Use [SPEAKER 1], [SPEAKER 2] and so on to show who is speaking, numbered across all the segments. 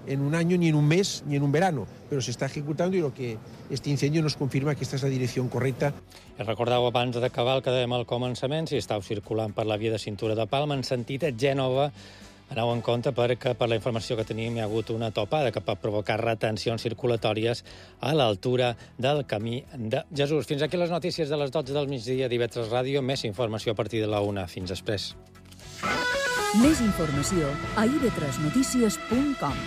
[SPEAKER 1] en un año, ni en un mes, ni en un verano, pero se está ejecutando y lo que este incendio nos confirma que esta es la dirección correcta.
[SPEAKER 2] Recordeu abans d'acabar el que dèiem al començament, si estàu circulant per la via de cintura de Palma en sentit a Gènova, aneu en compte perquè per la informació que tenim hi ha hagut una topada que pot provocar retencions circulatòries a l'altura del camí de Jesús. Fins aquí les notícies de les 12 del migdia d'IV3 Ràdio. Més informació a partir de la 1. Fins després.
[SPEAKER 3] Més informació a ib3notícies.com.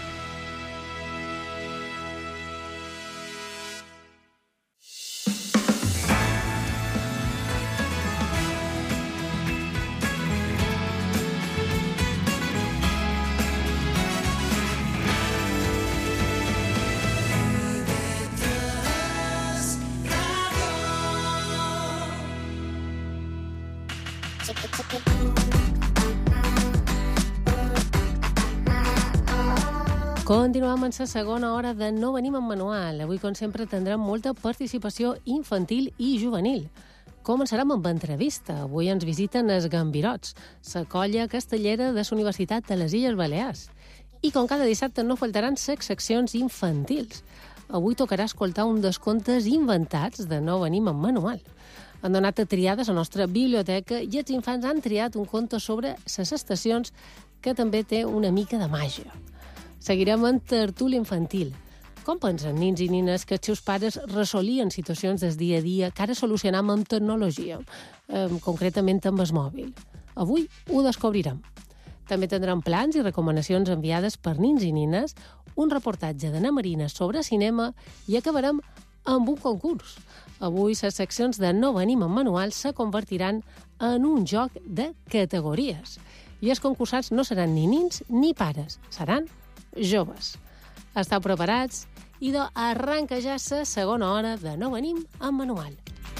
[SPEAKER 4] Continuem en la segona hora de No venim en manual. Avui, com sempre, tindrem molta participació infantil i juvenil. Començarem amb entrevista. Avui ens visiten els Gambirots, la colla castellera de la Universitat de les Illes Balears. I com cada dissabte no faltaran les seccions infantils. Avui tocarà escoltar un dels contes inventats de No venim en manual. Han donat a triar de la nostra biblioteca i els infants han triat un conte sobre les estacions que també té una mica de màgia. Seguirem en tertúlia infantil. Com pensen nins i nines que els seus pares resolien situacions del dia a dia que ara solucionam amb tecnologia, concretament amb el mòbil? Avui ho descobrirem. També tindrem plans i recomanacions enviades per nins i nines, un reportatge d'Anna Marina sobre cinema i acabarem amb un concurs. Avui les seccions de No venim en manual se convertiran en un joc de categories. I els concursants no seran ni nins ni pares, seran joves. Estau preparats? Idò, arranca ja la segona hora de No venim en manual.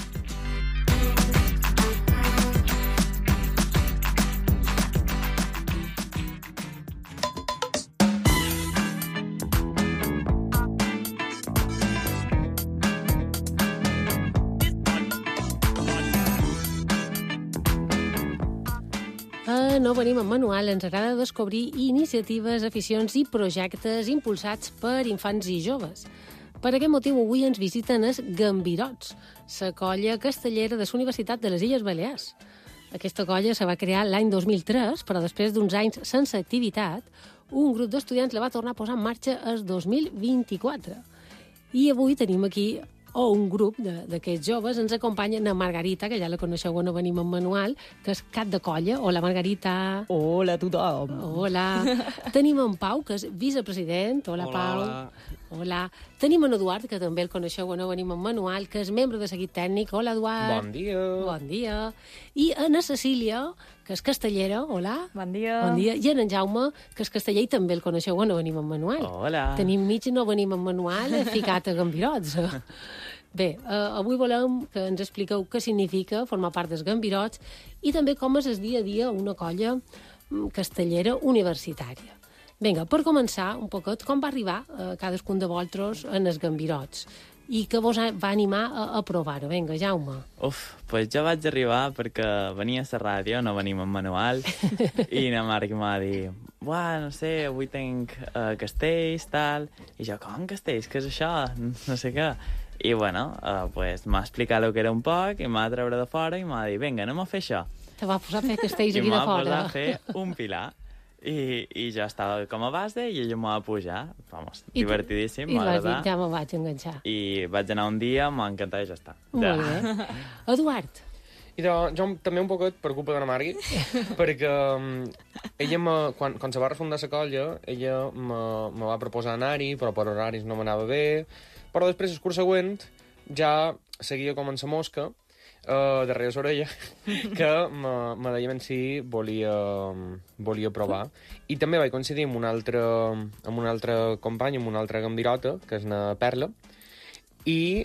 [SPEAKER 4] No venim en manual, ens agrada descobrir iniciatives, aficions i projectes impulsats per infants i joves. Per aquest motiu, avui ens visiten els Gambirots, la colla castellera de la Universitat de les Illes Balears. Aquesta colla se va crear l'any 2003, però després d'uns anys sense activitat, un grup d'estudiants la va tornar a posar en marxa el 2024. I avui tenim aquí un grup d'aquests joves. Ens acompanya na Margarita, que ja la coneixeu o No venim en manual, que és cap de colla. Hola, Margarita.
[SPEAKER 5] Hola a tothom.
[SPEAKER 4] Hola. Tenim en Pau, que és vicepresident. Hola, Pau. Hola. Tenim en Eduard, que també el coneixeu o No venim en manual, que és membre de seguit tècnic. Hola, Eduard.
[SPEAKER 6] Bon dia.
[SPEAKER 4] Bon dia. I en Cecília, que és castellera. Hola.
[SPEAKER 5] Bon dia.
[SPEAKER 4] Bon dia. I en Jaume, que és casteller i també el coneixeu o No venim en manual.
[SPEAKER 6] Hola.
[SPEAKER 4] Tenim mig No venim en manual ficat a Gambirots. Bé, avui volem que ens expliqueu què significa formar part dels Gambirots i també com és el dia a dia una colla castellera universitària. Vinga, per començar un poquet, com va arribar cadascun de vosaltres en els Gambirots i què vos va animar a provar-ho? Vinga, Jaume.
[SPEAKER 7] Pues jo vaig arribar perquè venia a la ràdio, No venim en manual, i na Marc m'ha dit, no sé, avui tinc castells, tal, i jo, com castells? Què és això? No sé què. I, pues m'ha explicat el que era un poc i m'ha treure de fora i m'ha dit, vinga, anem a fer això.
[SPEAKER 4] Te va posar a fer castells aquí de fora.
[SPEAKER 7] I m'ha posat a fer un pilar. I jo estava com a base i ella m'ha pujat. Divertidíssim, m'ha agradat.
[SPEAKER 4] I vas dir, ja me vaig enganxar.
[SPEAKER 7] I vaig anar un dia, m'ha encantat i ja està.
[SPEAKER 4] Molt bé. Eduard.
[SPEAKER 6] I jo també un poquet per culpa de la Margui, perquè ella, quan se va refundar la colla, ella me va proposar anar-hi, però per horaris no m'anava bé. Però després, el curs següent, ja seguia com en sa mosca, darrere l'orella, que me deia si volia provar. I també vaig coincidir amb una altra companya, amb una altra gambirota, que és na Perla, i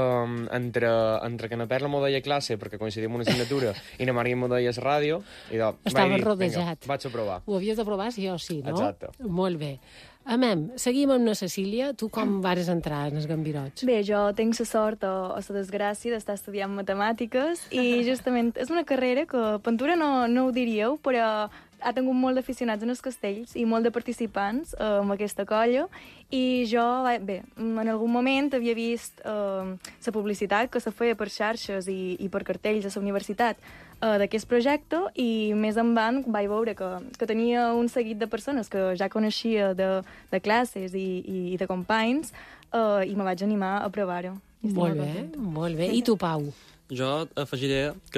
[SPEAKER 6] entre que na Perla m'ho deia classe, perquè coincidim en una assignatura, i na Maria m'ho deia a la ràdio, i
[SPEAKER 4] estava rodejat.
[SPEAKER 6] Vaig a provar.
[SPEAKER 4] Ho havies de provar sí o sí, no?
[SPEAKER 6] Exacte.
[SPEAKER 4] Molt bé. Amem, seguim amb la Cecília. Tu com vares entrar en els Gambirots?
[SPEAKER 5] Bé, jo tinc la sort o la desgràcia d'estar estudiant matemàtiques i justament és una carrera que pintura no ho diríeu, però ha tingut molt d'aficionats en els castells i molt de participants en aquesta colla, i jo, bé, en algun moment havia vist la publicitat que se feia per xarxes i per cartells a la universitat d'aquest projecte, i més endavant vaig veure que tenia un seguit de persones que ja coneixia de classes i de companys, i me vaig animar a provar-ho.
[SPEAKER 4] Molt bé, molt bé. I tu, Pau?
[SPEAKER 8] Jo afegiré que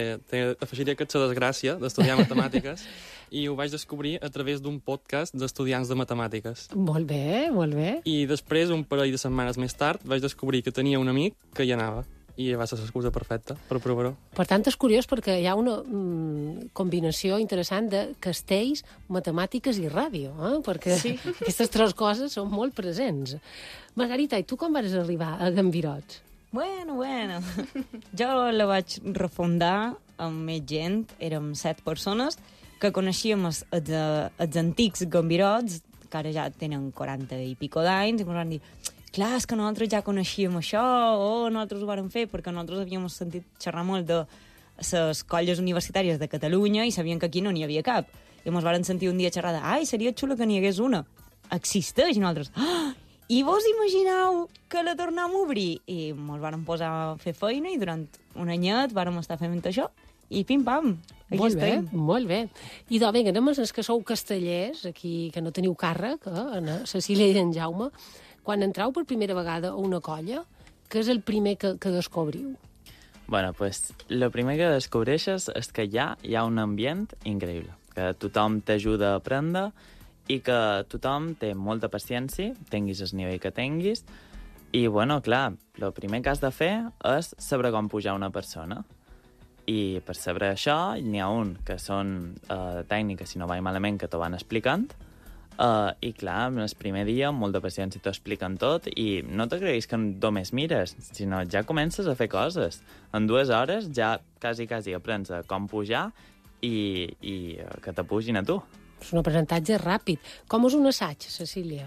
[SPEAKER 8] ets la desgràcia d'estudiar matemàtiques i ho vaig descobrir a través d'un podcast d'estudiants de matemàtiques.
[SPEAKER 4] Molt bé, molt bé.
[SPEAKER 8] I després, un parell de setmanes més tard, vaig descobrir que tenia un amic que hi anava i va ser l'excusa perfecta per provar-ho.
[SPEAKER 4] Per tant, és curiós perquè hi ha una combinació interessant de castells, matemàtiques i ràdio, perquè aquestes tres coses són molt presents. Margarita, i tu com vas arribar a Gambirots?
[SPEAKER 9] Bueno. Jo la vaig refundar amb més gent, érem 7 persones, que coneixíem els antics Gambirots, que ara ja tenen 40 i pico d'anys, i ens van dir, clar, és que nosaltres ja coneixíem això, o nosaltres ho vàrem fer, perquè nosaltres havíem sentit xerrar molt de les colles universitàries de Catalunya i sabien que aquí no n'hi havia cap. I ens varen sentir un dia xerrar de, ai, seria xulo que n'hi hagués una. Existeix, i nosaltres, i vos imagineu que la tornem a obrir? I ens vàrem posar a fer feina i durant un anyet vàrem estar fent això i pim-pam, aquí estem.
[SPEAKER 4] Molt bé. I doncs, vinga, anem als que sou castellers, aquí que no teniu càrrec, en Cecília i en Jaume. Quan entrau per primera vegada a una colla, què és el primer que descobriu?
[SPEAKER 7] Bueno, pues, el primer que descobreixes és que hi ha un ambient increïble, que tothom t'ajuda a aprendre i que tothom té molta paciència, tinguis el nivell que tinguis, i, bueno, clar, el primer que has de fer és saber com pujar una persona. I per saber això, n'hi ha un que són tècniques, si no vaig malament, que t'ho van explicant, i, clar, en el primer dia, amb molta paciència t'ho expliquen tot, i no t'agraïs que només mires, sinó ja comences a fer coses. En 2 hores ja quasi aprens a com pujar i que te pugin a tu.
[SPEAKER 4] És un aprenentatge ràpid. Com és un assaig, Cecília?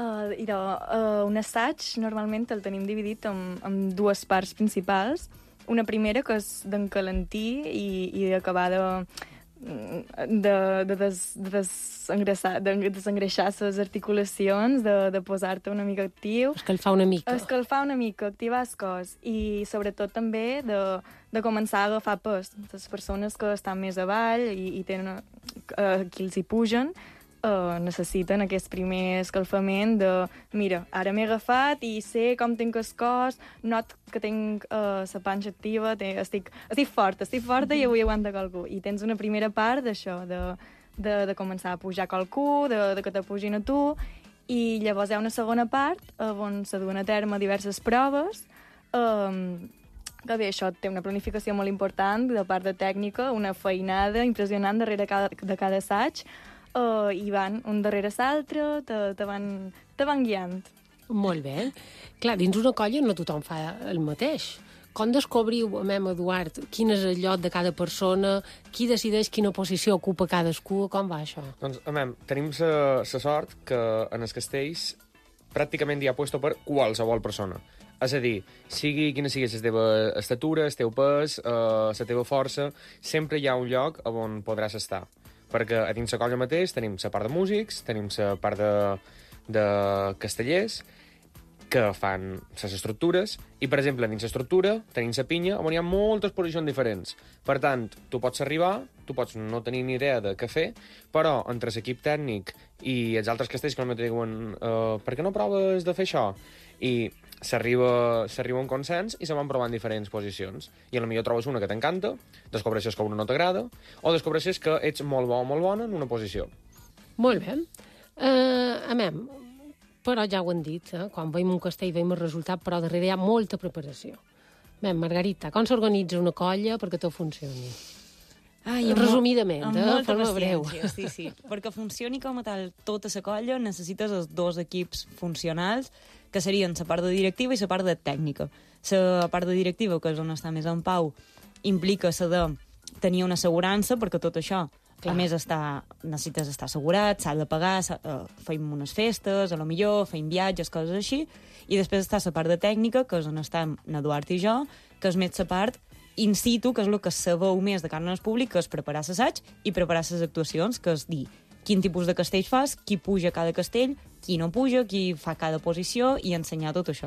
[SPEAKER 5] Un assaig normalment el tenim dividit en 2 parts principals. Una primera, que és d'encalentir i d'acabar de desengreixar les articulacions, de posar-te una mica actiu.
[SPEAKER 4] Escalfar una mica,
[SPEAKER 5] activar el cos. I sobretot també de començar a agafar pes. Les persones que estan més avall i tenen qui els hi pugen, necessiten aquest primer escalfament de, mira, ara m'he agafat i sé com tinc el cos, not que tinc la panxa activa, estic forta i avui aguanta qualcú. I tens una primera part d'això, de començar a pujar qualcú, de que te pugin a tu, i llavors hi ha una segona part on se duen a terme diverses proves, que bé, això té una planificació molt important de part de tècnica, una feinada impressionant darrere de cada assaig, i van un darrere l'altre, te van guiant.
[SPEAKER 4] Molt bé. Clar, dins una colla no tothom fa el mateix. Com descobriu, Eduard, quin és el lloc de cada persona, qui decideix quina posició ocupa cadascú, com va això?
[SPEAKER 6] Doncs, tenim la sort que en els castells pràcticament hi ha puesto per qualsevol persona. És a dir, sigui quina sigui la teva estatura, el teu pes, la teva força, sempre hi ha un lloc on podràs estar. Perquè a dins la colla mateix tenim la part de músics, tenim la part de castellers, que fan les estructures, i, per exemple, dins l'estructura tenim la pinya, on hi ha moltes posicions diferents. Per tant, tu pots arribar, tu pots no tenir ni idea de què fer, però entre l'equip tècnic i els altres castells que normalment diuen per què no proves de fer això? I s'arriba a un consens i se van provant diferents posicions. I potser trobes una que t'encanta, descobreixes que una no t'agrada, o descobreixes que ets molt bo o molt bona en una posició.
[SPEAKER 4] Molt bé. Però ja ho han dit, quan veiem un castell veiem el resultat, però darrere hi ha molta preparació. Margarita, com s'organitza una colla perquè tot funcioni? Resumidament, de forma breu.
[SPEAKER 9] Sí. Perquè funcioni com a tal tota la colla necessites els 2 equips funcionals, que serien la part de directiva i la part de tècnica. La part de directiva, que és on està més en Pau, implica la de tenir una assegurança, perquè tot això, clar, a més, necessites estar assegurat, s'ha de pagar, feim unes festes, a lo millor, feim viatges, coses així, i després està la part de tècnica, que és on estem Eduard i jo, que és més la part in situ, que és el que sabeu més de cara al públic, que és preparar l'assaig i preparar les actuacions, que és dir quin tipus de castell fas, qui puja a cada castell, qui no puja, qui fa cada posició, i ensenyar tot això.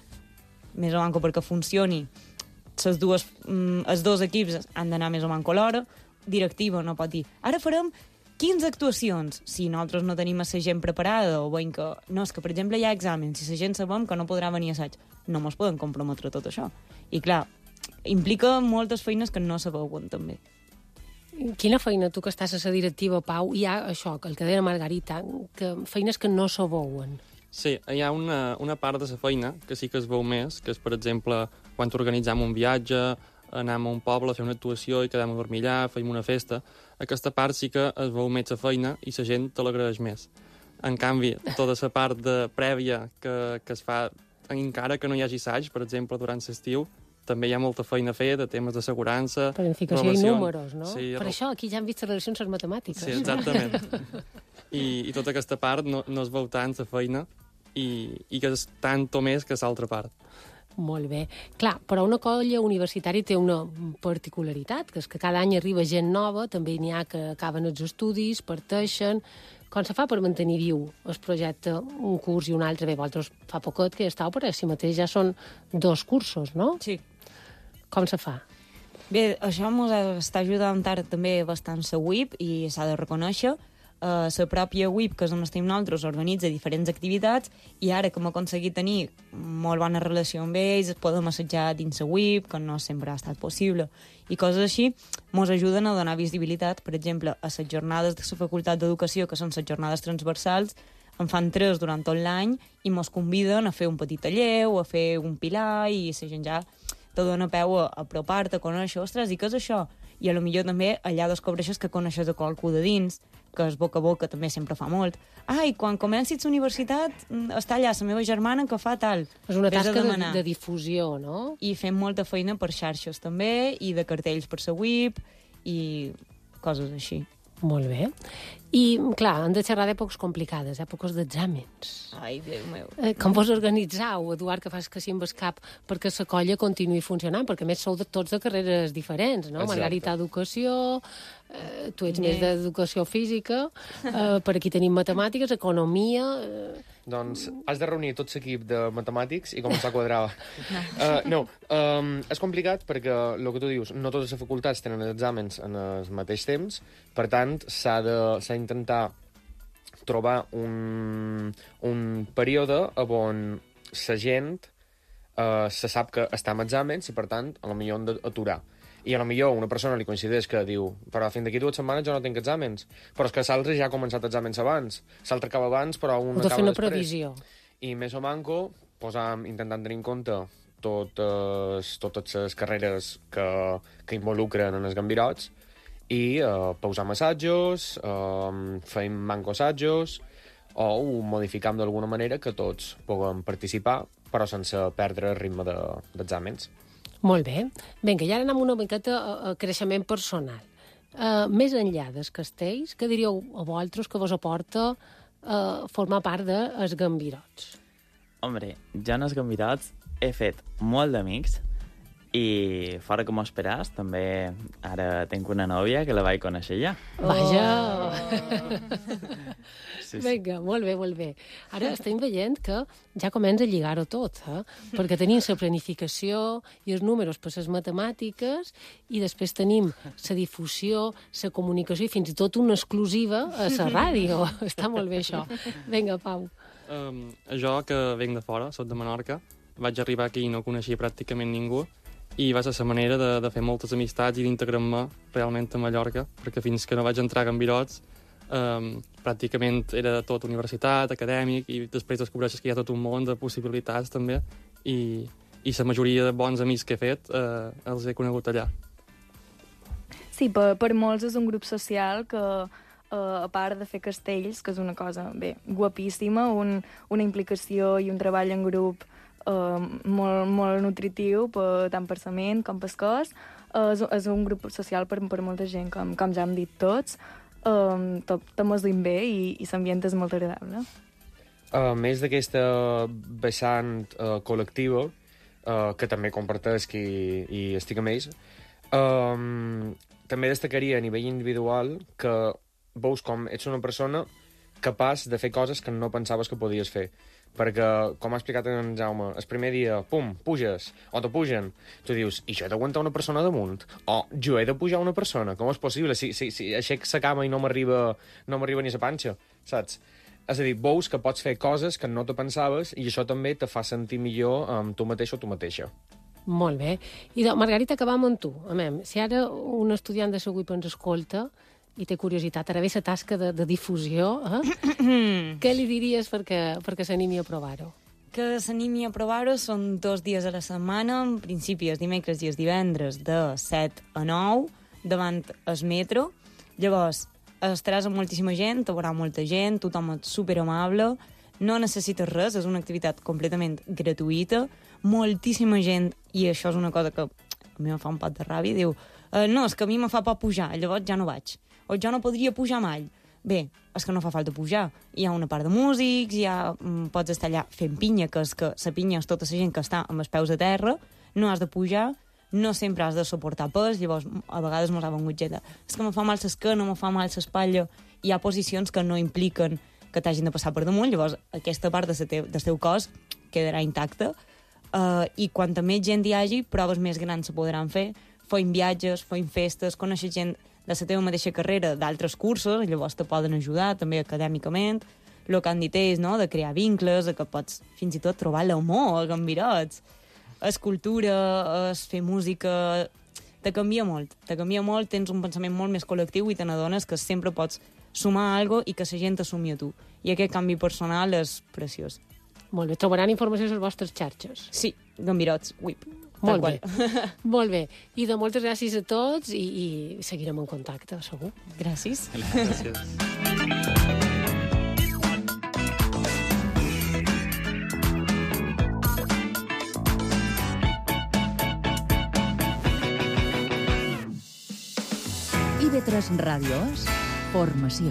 [SPEAKER 9] Més o manco perquè funcioni. Els dos equips han d'anar més o manco a l'hora. Directiva no pot dir, ara farem 15 actuacions. Si nosaltres no tenim la gent preparada o veiem que, no, és que, per exemple, hi ha exàmens, si la gent sabem que no podrà venir a assaig, no mos poden comprometre tot això. I, clar, implica moltes feines que no sabeuen, també.
[SPEAKER 4] Quina feina, tu que estàs a la directiva, Pau, hi ha això, que el que deia Margarita, que feines que no sabeuen.
[SPEAKER 8] Sí, hi ha una part de la feina que sí que es veu més, que és, per exemple, quan organitzem un viatge, anem a un poble a fer una actuació i quedem a dormir allà, fem una festa. Aquesta part sí que es veu més la feina i la gent te l'agraeix més. En canvi, tota la part prèvia que es fa encara que no hi hagi assaig, per exemple, durant l'estiu, també hi ha molta feina a fer de temes d'assegurança...
[SPEAKER 4] Planificació i números, no?
[SPEAKER 8] Sí,
[SPEAKER 4] per això aquí ja hem vist les relacions matemàtiques.
[SPEAKER 8] Sí, exactament. I tota aquesta part no es veu tant la feina i que és tant o més que l'altra part.
[SPEAKER 4] Molt bé. Clar, però una colla universitària té una particularitat, que és que cada any arriba gent nova, també n'hi ha que acaben els estudis, parteixen... Com se fa per mantenir viu el projecte, un curs i un altre? Bé, vosaltres fa poquet que hi estàu, però si mateix ja són 2 cursos, no?
[SPEAKER 9] Sí.
[SPEAKER 4] Com se fa?
[SPEAKER 9] Bé, això ens està ajudant també bastant la WIP i s'ha de reconèixer. La pròpia WIP, que és on estem nosaltres, organitza diferents activitats i ara que hem aconseguit tenir molt bona relació amb ells, podem assetjar dins la WIP, que no sempre ha estat possible, i coses així, ens ajuden a donar visibilitat. Per exemple, a les jornades de la Facultat d'Educació, que són les jornades transversals, en fan 3 durant tot l'any i ens conviden a fer un petit taller o a fer un pilar i la gent ja te dona peu a apropar-te, a conèixer, ostres, i què és això? I a lo millor també allà descobreixes que coneixes a qualcú de dins, que és boca a boca també sempre fa molt. I quan comencis la universitat està allà la meva germana que fa tal.
[SPEAKER 4] És una tasca de difusió, no?
[SPEAKER 9] I fem molta feina per xarxes també, i de cartells per la WIP, i coses així.
[SPEAKER 4] Molt bé. I, clar, han de xerrar d'èpoques complicades, èpoques d'exàmens.
[SPEAKER 9] Ai, Déu meu.
[SPEAKER 4] Com vos organitzau, Eduard, que fas que sí amb el cap perquè la colla continuï funcionant? Perquè, a més, sou tots de carreres diferents, no?
[SPEAKER 6] Exacte.
[SPEAKER 4] Margarita, educació, tu ets més d'educació física, per aquí tenim matemàtiques, economia...
[SPEAKER 6] Doncs has de reunir tot l'equip de matemàtics i començar a quadrar. És complicat perquè, el que tu dius, no totes les facultats tenen els exàmens en el mateix temps, per tant, s'ha d'intentar trobar un període on la gent se sap que està en exàmens i, per tant, a lo millor han d'aturar. I a lo millor una persona li coincideix que diu però fins d'aquí 2 setmanes jo no tinc exàmens. Però és que l'altre ja ha començat exàmens abans. L'altre acaba abans, però un acaba després.
[SPEAKER 4] Heu de fer una previsió.
[SPEAKER 6] I més o manco intentant tenir en compte totes les carreres que involucren en els gambirots i pausar assajos, fem manco assajos o ho modificam d'alguna manera que tots puguem participar però sense perdre el ritme d'exàmens.
[SPEAKER 4] Molt bé. Vinga, i ara anem una miqueta a creixement personal. Més enllà dels castells, què diríeu a vosaltres que vos aporta formar part dels gambirots?
[SPEAKER 7] Hombre, jo en els gambirots he fet molt d'amics i fora que m'ho esperàs, també ara tinc una nòvia que la vaig conèixer ja.
[SPEAKER 4] Vaja!
[SPEAKER 7] Sí.
[SPEAKER 4] Vinga, molt bé, molt bé. Ara estem veient que ja comença a lligar-ho tot, perquè tenim la planificació i els números per les matemàtiques i després tenim la difusió, la comunicació i fins i tot una exclusiva a la ràdio. Està molt bé, això. Vinga, Pau.
[SPEAKER 8] Jo, que venc de fora, soc de Menorca, vaig arribar aquí i no coneixia pràcticament ningú, i va ser la manera de fer moltes amistats i d'integrar-me realment a Mallorca, perquè fins que no vaig entrar a Gambirots pràcticament era tot universitat, acadèmic, i després descobreixes que hi ha tot un món de possibilitats també, i la majoria de bons amics que he fet els he conegut allà.
[SPEAKER 5] Sí, per molts és un grup social que, a part de fer castells, que és una cosa guapíssima, una implicació i un treball en grup molt nutritiu tant per la ment com pel cos, és un grup social per molta gent, com ja hem dit tots. Tot mos duim bé i l'ambient és molt agradable.
[SPEAKER 6] A més d'aquesta vessant col·lectiva, que també compartesc i estic amb ells. També destacaria a nivell individual que veus com ets una persona capaç de fer coses que no pensaves que podies fer. Perquè, com ha explicat en Jaume, el primer dia, pum, puges, o te pugen. Tu dius, i jo he d'aguantar una persona damunt? O jo he de pujar una persona? Com és possible? Si aixec la cama i no m'arriba ni la panxa, saps? És a dir, veus que pots fer coses que no te pensaves i això també te fa sentir millor amb tu mateix o tu mateixa.
[SPEAKER 4] Molt bé. I, Margarita, acabam amb tu. Si ara un estudiant de la UIP ens escolta i té curiositat, ara ve la tasca de difusió, què li diries perquè s'animi a provar-ho?
[SPEAKER 9] Que s'animi a provar-ho són 2 dies a la setmana, en principi els dimecres i els divendres de 7 a 9, davant el metro. Llavors, estaràs amb moltíssima gent, hi haurà molta gent, tothom és superamable, no necessites res, és una activitat completament gratuïta, moltíssima gent, i això és una cosa que a mi em fa un pot de ràbia, diu, no, és que a mi me fa por pujar, llavors ja no vaig. O jo no podria pujar mai. Bé, és que no fa falta pujar. Hi ha una part de músics, pots estar allà fent pinya, que és que la pinya és tota la gent que està amb els peus a terra, no has de pujar, no sempre has de suportar pes, llavors a vegades mos ha vengut gent. És que me fa mal l'esquena, me fa mal l'espatlla. Hi ha posicions que no impliquen que t'hagin de passar per damunt, llavors aquesta part del teu cos quedarà intacta. I quanta més gent hi hagi, proves més grans se podran fer, feim viatges, feim festes, coneixes gent de la teva mateixa carrera d'altres cursos, llavors te poden ajudar també acadèmicament. El que han dit ells, no?, de crear vincles, que pots fins i tot trobar l'amor a Gambirots. Escultura, fer música... Te canvia molt, tens un pensament molt més col·lectiu i te n'adones que sempre pots sumar alguna cosa i que la gent t'assumi a tu. I aquest canvi personal és preciós.
[SPEAKER 4] Molt bé, trobaran informació a les vostres xarxes.
[SPEAKER 9] Sí, Gambirots, UIP.
[SPEAKER 4] Molt bé. Molt bé. I de moltes gràcies a tots i seguirem en contacte, segur.
[SPEAKER 9] Gràcies.
[SPEAKER 8] Gràcies.
[SPEAKER 3] IB3 Ràdio és formació.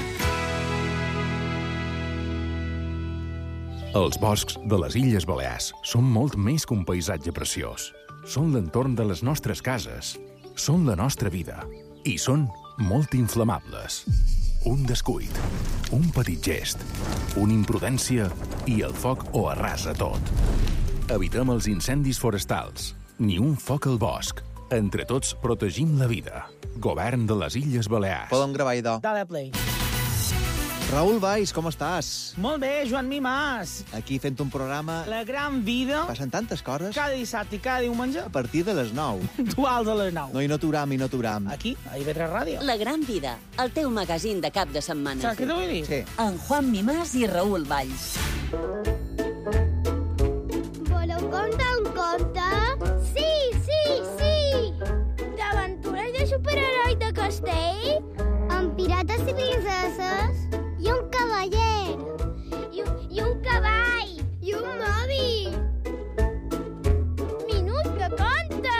[SPEAKER 10] Els boscs de les Illes Balears són molt més que un paisatge preciós. Són l'entorn de les nostres cases, són la nostra vida i són molt inflamables. Un descuit, un petit gest, una imprudència i el foc ho arrasa tot. Evitem els incendis forestals, ni un foc al bosc. Entre tots protegim la vida. Govern de les Illes Balears.
[SPEAKER 11] Podem gravar, idò.
[SPEAKER 12] Dale play.
[SPEAKER 11] Raül Valls, com estàs?
[SPEAKER 12] Molt bé, Joan Mimàs.
[SPEAKER 11] Aquí fent un programa...
[SPEAKER 12] La gran vida.
[SPEAKER 11] Passen tantes coses.
[SPEAKER 12] Cada dissabte i cada diumenge.
[SPEAKER 11] A partir de les 9.
[SPEAKER 12] Duals a les 9.
[SPEAKER 11] No, i no t'uram,
[SPEAKER 12] Aquí, a IB3 Ràdio.
[SPEAKER 13] La gran vida, el teu magazín de cap de setmana.
[SPEAKER 12] Saps què t'ho vull dir?
[SPEAKER 11] Sí.
[SPEAKER 3] En Juan Mimàs i Raül Valls.
[SPEAKER 14] Voleu contar un conte? Sí, sí, sí! D'aventures de superheroi de castell? Amb pirates i princeses? I un cavaller. I un cavall. I un mòbil. Minut que conta!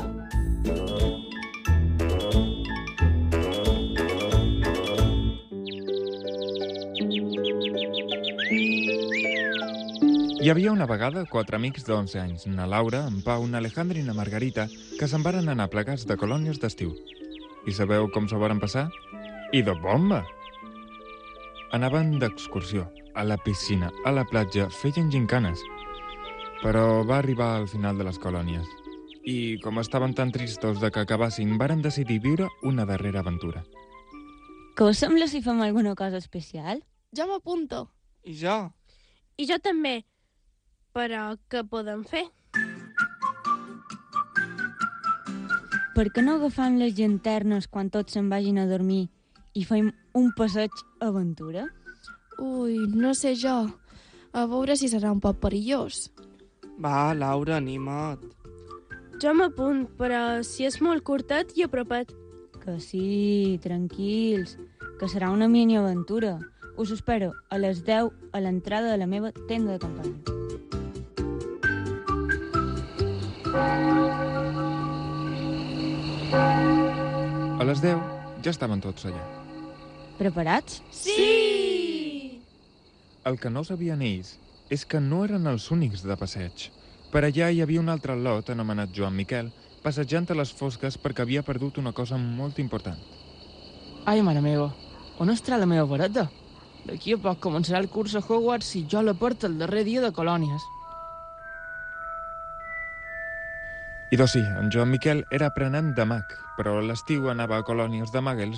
[SPEAKER 15] Hi havia una vegada 4 amics d'11 anys, na Laura, en Pau, na Alejandra i na Margarita, que se'n varen anar plegats de colònies d'estiu. I sabeu com s'ho varen passar? I de bomba! Anaven d'excursió, a la piscina, a la platja, feien gincanes. Però va arribar al final de les colònies. I, com estaven tan tristos de que acabassin, varen decidir viure una darrera aventura.
[SPEAKER 16] Què us sembla si fem alguna cosa especial?
[SPEAKER 14] Jo m'apunto.
[SPEAKER 8] I jo?
[SPEAKER 14] I jo també. Però què podem fer?
[SPEAKER 16] Per què no agafam les llanternes quan tots se'n vagin a dormir i fem un passeig aventura?
[SPEAKER 14] Ui, no sé jo. A veure si serà un poc perillós.
[SPEAKER 8] Va, Laura, anima't.
[SPEAKER 14] Jo m'apunt, però si és molt curtet i a propet.
[SPEAKER 16] Que sí, tranquils, que serà una mini-aventura. Us espero a les 10 a l'entrada de la meva tenda de campanya.
[SPEAKER 15] A les 10 ja estaven tots allà.
[SPEAKER 16] Preparats?
[SPEAKER 14] Sí!
[SPEAKER 15] El que no sabien ells és que no eren els únics de passeig. Per allà hi havia un altre lot anomenat Joan Miquel, passejant a les fosques perquè havia perdut una cosa molt important.
[SPEAKER 12] Ai, mare meva, on estarà la meva vareta? D'aquí a poc començarà el curs a Hogwarts i jo la porto el darrer dia de colònies.
[SPEAKER 15] I doncs sí, en Joan Miquel era aprenent de mag, però a l'estiu anava a colònies de muggles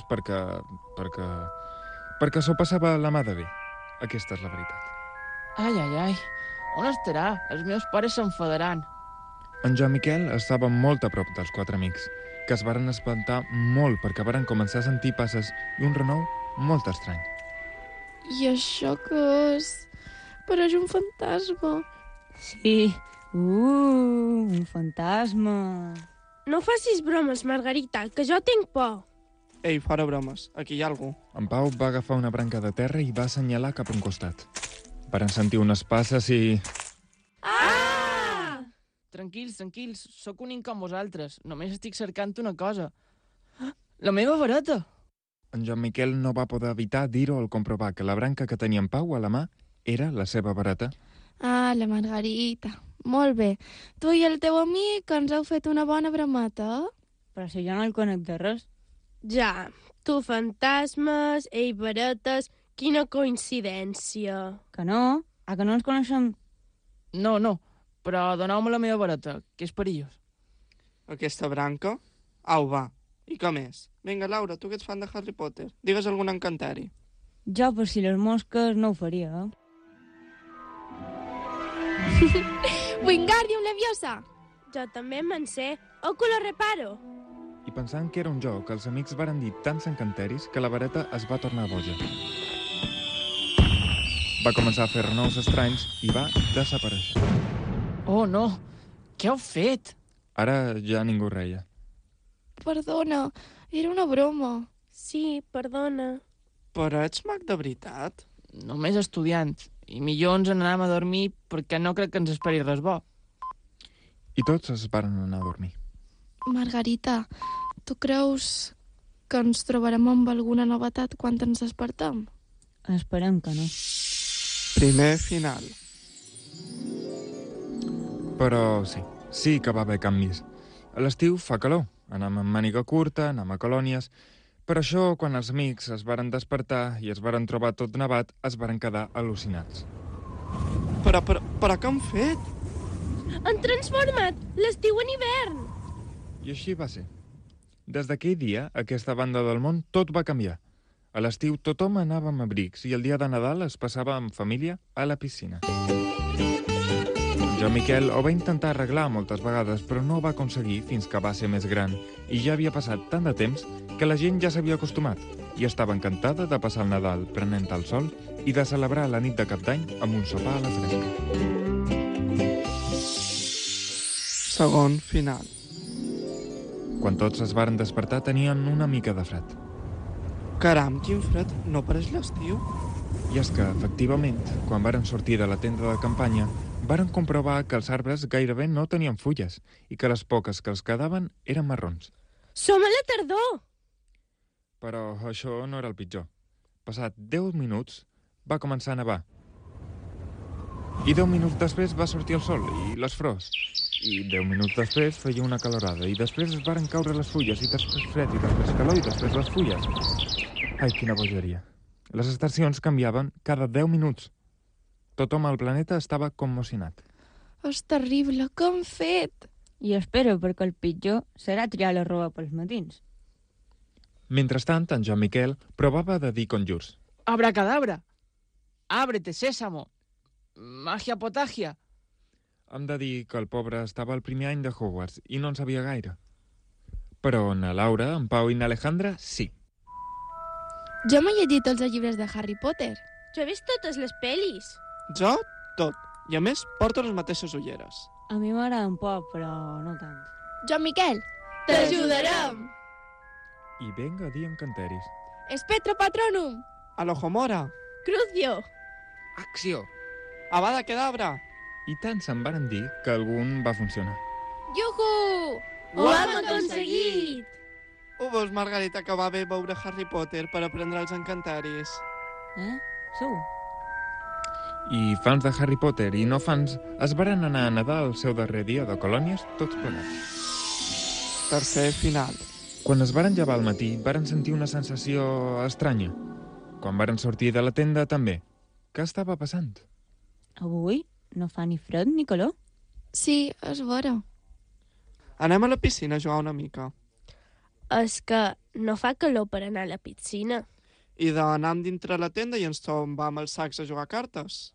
[SPEAKER 15] perquè s'ho passava la mà de bé. Aquesta és la veritat.
[SPEAKER 12] Ai, ai, ai, on estarà? Els meus pares s'enfadaran.
[SPEAKER 15] En Joan Miquel estava molt a prop dels 4 amics, que es varen espantar molt perquè varen començar a sentir passes i un renou molt estrany.
[SPEAKER 17] I això què és? Pareix un fantasma.
[SPEAKER 16] Sí, un fantasma.
[SPEAKER 17] No facis bromes, Margarita, que jo tinc por.
[SPEAKER 18] Ei, fora bromes, aquí hi ha algú.
[SPEAKER 15] En Pau va agafar una branca de terra i va assenyalar cap a un costat. Varen sentir unes passes i...
[SPEAKER 17] Ah!
[SPEAKER 12] Tranquils, sóc un com vosaltres. Només estic cercant una cosa. La meva vareta!
[SPEAKER 15] En Joan Miquel no va poder evitar dir-ho al comprovar que la branca que tenia en Pau a la mà era la seva vareta.
[SPEAKER 17] Ah, la Margarita. Molt bé. Tu i el teu amic ens heu fet una bona bramata.
[SPEAKER 16] Però si jo no el conec de res.
[SPEAKER 17] Ja, tu fantasmes, ell varetes... Quina coincidència.
[SPEAKER 16] Que no? A que no ens coneixem?
[SPEAKER 12] No, però doneu-me la meva vareta, que és perillós.
[SPEAKER 18] Aquesta branca? Au, va. I què més? Vinga, Laura, tu que ets fan de Harry Potter, digues algun encantari.
[SPEAKER 16] Jo, per si les mosques, no ho faria,
[SPEAKER 17] Wingardium Leviosa! Jo també me'n sé. Oculo reparo!
[SPEAKER 15] I pensant que era un joc, els amics varen dir tants encanteris que la vareta es va tornar boja. Va començar a fer renous estranys i va desaparèixer.
[SPEAKER 12] Oh, no! Què heu fet?
[SPEAKER 15] Ara ja ningú reia.
[SPEAKER 17] Perdona, era una broma. Sí, perdona.
[SPEAKER 18] Però ets mag de veritat?
[SPEAKER 12] Només estudiant. I millor ens n'anàvem a dormir perquè no crec que ens esperi res bo.
[SPEAKER 15] I tots es varen anar a dormir.
[SPEAKER 17] Margarita, tu creus que ens trobarem amb alguna novetat quan ens despertem?
[SPEAKER 16] Esperem que no.
[SPEAKER 18] Primer final.
[SPEAKER 15] Però sí que va haver canvis. A l'estiu fa calor, anem amb màniga curta, anem a colònies... Per això, quan els amics es varen despertar i es varen trobar tot nevat, es varen quedar al·lucinats.
[SPEAKER 18] Però què han fet?
[SPEAKER 17] Han transformat l'estiu en hivern!
[SPEAKER 15] I així va ser. Des d'aquell dia, a aquesta banda del món, tot va canviar. A l'estiu tothom anava amb abrics i el dia de Nadal es passava amb família a la piscina. Joan Miquel ho va intentar arreglar moltes vegades, però no ho va aconseguir fins que va ser més gran i ja havia passat tant de temps que la gent ja s'havia acostumat i estava encantada de passar el Nadal prenent el sol i de celebrar la nit de Cap d'Any amb un sopar a la fresca.
[SPEAKER 18] Segon final.
[SPEAKER 15] Quan tots es varen despertar tenien una mica de fred.
[SPEAKER 18] Caram, quin fred, no pareix l'estiu?
[SPEAKER 15] I és que, efectivament, quan varen sortir de la tenda de campanya, varen comprovar que els arbres gairebé no tenien fulles i que les poques que els quedaven eren marrons.
[SPEAKER 17] Som a la tardor!
[SPEAKER 15] Però això no era el pitjor. Passat 10 minuts va començar a nevar. I 10 minuts després va sortir el sol i les flors. I 10 minuts després feia una calorada i després es varen caure les fulles i després fred i després calor i després les fulles. Ai, quina bogeria. Les estacions canviaven cada 10 minuts. Tothom al planeta estava commocionat.
[SPEAKER 17] És terrible, què han fet?
[SPEAKER 16] I espero, perquè el pitjor serà triar la roba pels matins.
[SPEAKER 15] Mentrestant, en Joan Miquel provava de dir conjurs.
[SPEAKER 12] Abracadabra! Ábrete, sésamo! Magia potagia!
[SPEAKER 15] Hem de dir que el pobre estava al primer any de Hogwarts i no en sabia gaire. Però na Laura, en Pau i na Alejandra, sí.
[SPEAKER 17] Jo m'he llegit els llibres de Harry Potter. Jo he vist totes les pel·lis.
[SPEAKER 18] Jo, tot. I a més, porto les mateixes ulleres.
[SPEAKER 16] A mi m'agrada un poc, però no tant.
[SPEAKER 17] Joan Miquel, t'ajudarem!
[SPEAKER 15] I venga a dir encanteris.
[SPEAKER 17] Espectro Patronum!
[SPEAKER 18] Alohomora!
[SPEAKER 17] Crucio!
[SPEAKER 15] Acció!
[SPEAKER 18] Avada Kedavra!
[SPEAKER 15] I tant se'n varen dir que algun va funcionar.
[SPEAKER 17] Iuhu! Ho hem aconseguit!
[SPEAKER 18] Ho veus, Margarita, que va bé veure Harry Potter per aprendre els encanteris?
[SPEAKER 16] Segur?
[SPEAKER 15] I fans de Harry Potter i no fans es varen anar a nedar el seu darrer dia de colònies tots plegats.
[SPEAKER 18] Tercer final.
[SPEAKER 15] Quan es varen llevar al matí, varen sentir una sensació estranya. Quan varen sortir de la tenda, també. Què estava passant?
[SPEAKER 16] Avui no fa ni fred ni calor.
[SPEAKER 17] Sí, és vera.
[SPEAKER 18] Anem a la piscina a jugar una mica.
[SPEAKER 19] És que no fa calor per anar a la piscina.
[SPEAKER 18] I d'anar dintre la tenda i ens tombam els sacs a jugar a cartes.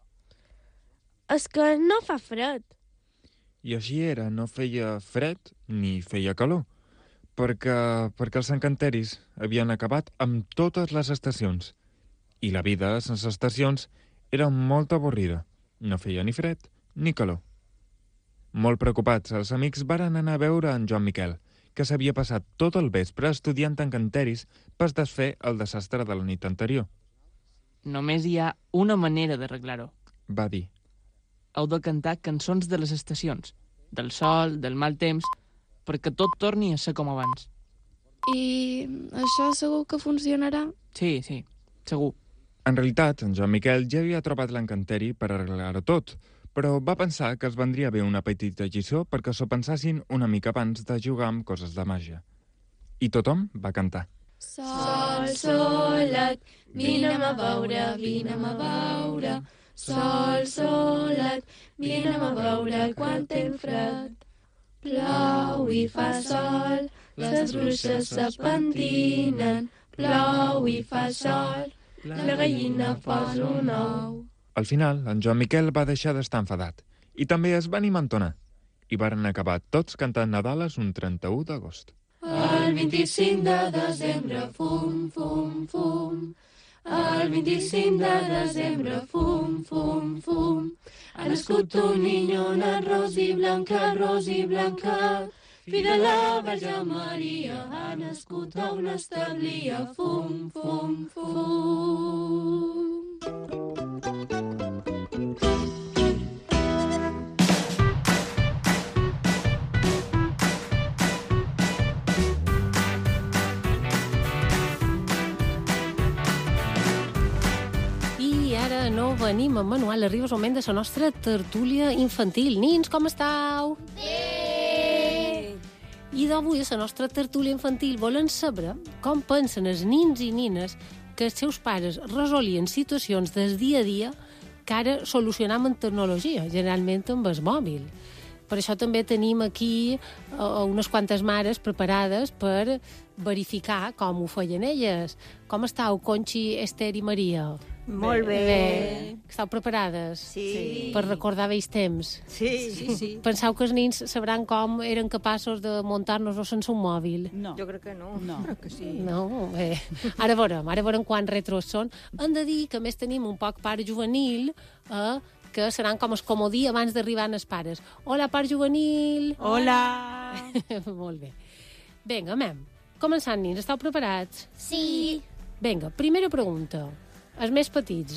[SPEAKER 19] És que no fa fred.
[SPEAKER 15] I així era, no feia fred ni feia calor, perquè els encanteris havien acabat amb totes les estacions. I la vida sense estacions era molt avorrida. No feia ni fred ni calor. Molt preocupats, els amics varen anar a veure en Joan Miquel, que s'havia passat tot el vespre estudiant encanteris per desfer el desastre de la nit anterior.
[SPEAKER 12] Només hi ha una manera d'arreglar-ho.
[SPEAKER 15] Va dir.
[SPEAKER 12] Heu de cantar cançons de les estacions, del sol, del mal temps, perquè tot torni a ser com abans.
[SPEAKER 17] I això segur que funcionarà?
[SPEAKER 12] Sí, segur.
[SPEAKER 15] En realitat, en Joan Miquel ja havia trobat l'encanteri per arreglar-ho tot, però va pensar que els vendria bé una petita lliçó perquè s'ho pensassin una mica abans de jugar amb coses de màgia. I tothom va cantar.
[SPEAKER 19] Sol, solet, vine'm a veure, vine'm a veure. Sol, solet, vine'm a veure quan tenc fred. Plou i fa sol, les bruixes se pentinen. Plou i fa sol, la gallina posa un ou.
[SPEAKER 15] Al final, en Joan Miquel va deixar d'estar enfadat i també es va animentonar i varen acabar tots cantant Nadales un 31 d'agost.
[SPEAKER 19] El 25 de desembre, fum, fum, fum. El 25 de desembre, fum, fum, fum. Ha nascut un niño, una Rosi Blanca, fill de la Verge Maria. Ha nascut a una establia, fum, fum, fum.
[SPEAKER 4] I ara no venim amb manual, arriba el moment de la nostra tertúlia infantil. Nins, com estàu? Bé! I d'avui a la nostra tertúlia infantil volen saber com pensen els nins i nines que els seus pares resolien situacions del dia a dia que ara solucionam amb tecnologia, generalment amb el mòbil. Per això també tenim aquí unes quantes mares preparades per verificar com ho feien elles. Com estàu, Conxi, Esther i Maria?
[SPEAKER 20] Molt bé.
[SPEAKER 4] Estàu preparades?
[SPEAKER 20] Sí.
[SPEAKER 4] Per recordar vells temps?
[SPEAKER 20] Sí.
[SPEAKER 4] Penseu que els nins sabran com eren capaços de muntar-nos-ho sense un mòbil?
[SPEAKER 20] No. Jo crec que no. Crec que sí.
[SPEAKER 4] No? Bé. Ara veurem quants retros són. Hem de dir que a més tenim un poc part juvenil, que seran com el comodí abans d'arribar als pares. Hola, part juvenil!
[SPEAKER 20] Hola!
[SPEAKER 4] Molt bé. Vinga, anem. Començant, nins, estàu preparats?
[SPEAKER 14] Sí.
[SPEAKER 4] Vinga, primera pregunta. Els més petits,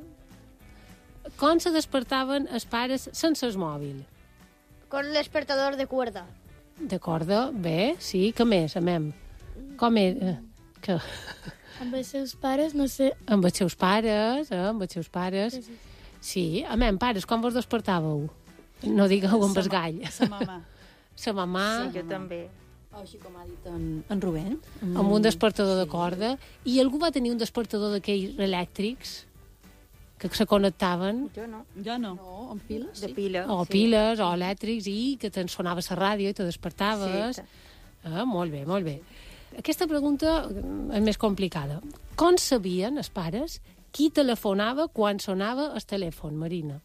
[SPEAKER 4] Com se despertaven els pares sense el mòbil?
[SPEAKER 14] Con el despertador de cuerda.
[SPEAKER 4] De corda? Bé, sí. Què més, amem? Com era? Que...
[SPEAKER 17] Amb els seus pares, no sé.
[SPEAKER 4] Amb els seus pares, amb els seus pares. Sí, amem, pares, com vos despertàveu? No digueu amb el gall.
[SPEAKER 20] Sa mamà.
[SPEAKER 4] Sa mamà.
[SPEAKER 20] Sí, jo també. Així com ha dit en Rubén.
[SPEAKER 4] Amb un despertador de corda. I algú va tenir un despertador d'aquells elèctrics que se connectaven?
[SPEAKER 20] Jo no. No, amb piles? De piles.
[SPEAKER 4] O piles, o elèctrics, i que te'n sonava la ràdio i te despertaves. Sí. Molt bé, molt bé. Aquesta pregunta és més complicada. Com sabien els pares qui telefonava quan sonava el telèfon, Marina?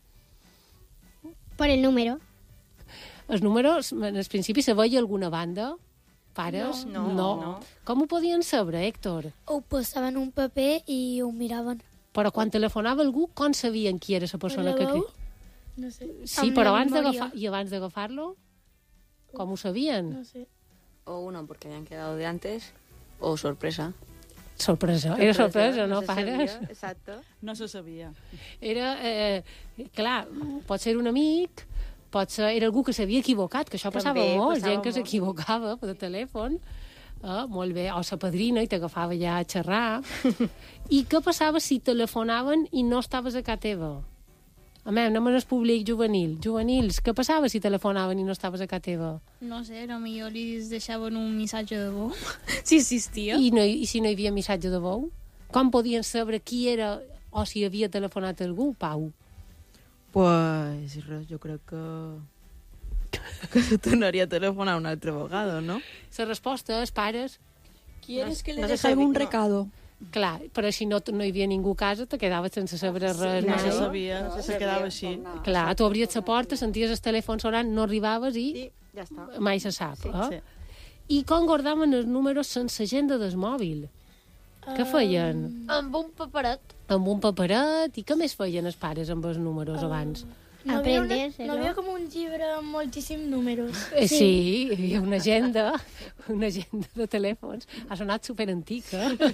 [SPEAKER 14] Per el número.
[SPEAKER 4] Els números, en el principi, se veia alguna banda? Pares?
[SPEAKER 20] No.
[SPEAKER 4] Com ho podien saber, Héctor?
[SPEAKER 17] Ho posaven un paper i ho miraven.
[SPEAKER 4] Però quan telefonava algú, com sabien qui era la persona que...
[SPEAKER 17] No sé.
[SPEAKER 4] Sí, però abans d'agafar-lo, com ho sabien?
[SPEAKER 17] No sé.
[SPEAKER 20] O uno porque habían quedado de antes, o sorpresa.
[SPEAKER 4] Sorpresa. Era sorpresa, no, pares?
[SPEAKER 20] Exacto. No se sabia.
[SPEAKER 4] Era, clar, pot ser un amic, potser era algú que s'havia equivocat, que això passava molt, gent que s'equivocava per telèfon. Molt bé, o la padrina i t'agafava ja a xerrar. I què passava si telefonaven i no estaves a casa teva? Anem al públic juvenil. Juvenils, què passava si telefonaven i no estaves a casa teva?
[SPEAKER 21] No sé, potser li deixaven un missatge de veu, si existia.
[SPEAKER 4] I si no hi havia missatge de veu? Com podien saber qui era o si havia telefonat algú, Pau?
[SPEAKER 22] Pues res, jo crec que se tornaria a telefonar una altra vegada, no?
[SPEAKER 4] La resposta és, pares...
[SPEAKER 23] ¿Quieres que le deje algún recado?
[SPEAKER 4] Clar, però si no hi havia ningú a casa, te quedaves sense saber res.
[SPEAKER 22] No se sabia, se quedava així.
[SPEAKER 4] Clar, tu obries la porta, senties el telèfon sonant, no arribaves i
[SPEAKER 20] ja està.
[SPEAKER 4] mai se sap.
[SPEAKER 22] Sí, sí.
[SPEAKER 4] I com guardaven els números sense agenda del mòbil? Què feien?
[SPEAKER 14] Amb un paperet.
[SPEAKER 4] Amb un paperet? I què més feien els pares amb els números abans?
[SPEAKER 14] No havia com un llibre amb moltíssims números.
[SPEAKER 4] Sí, hi havia una agenda de telèfons. Ha sonat superantic,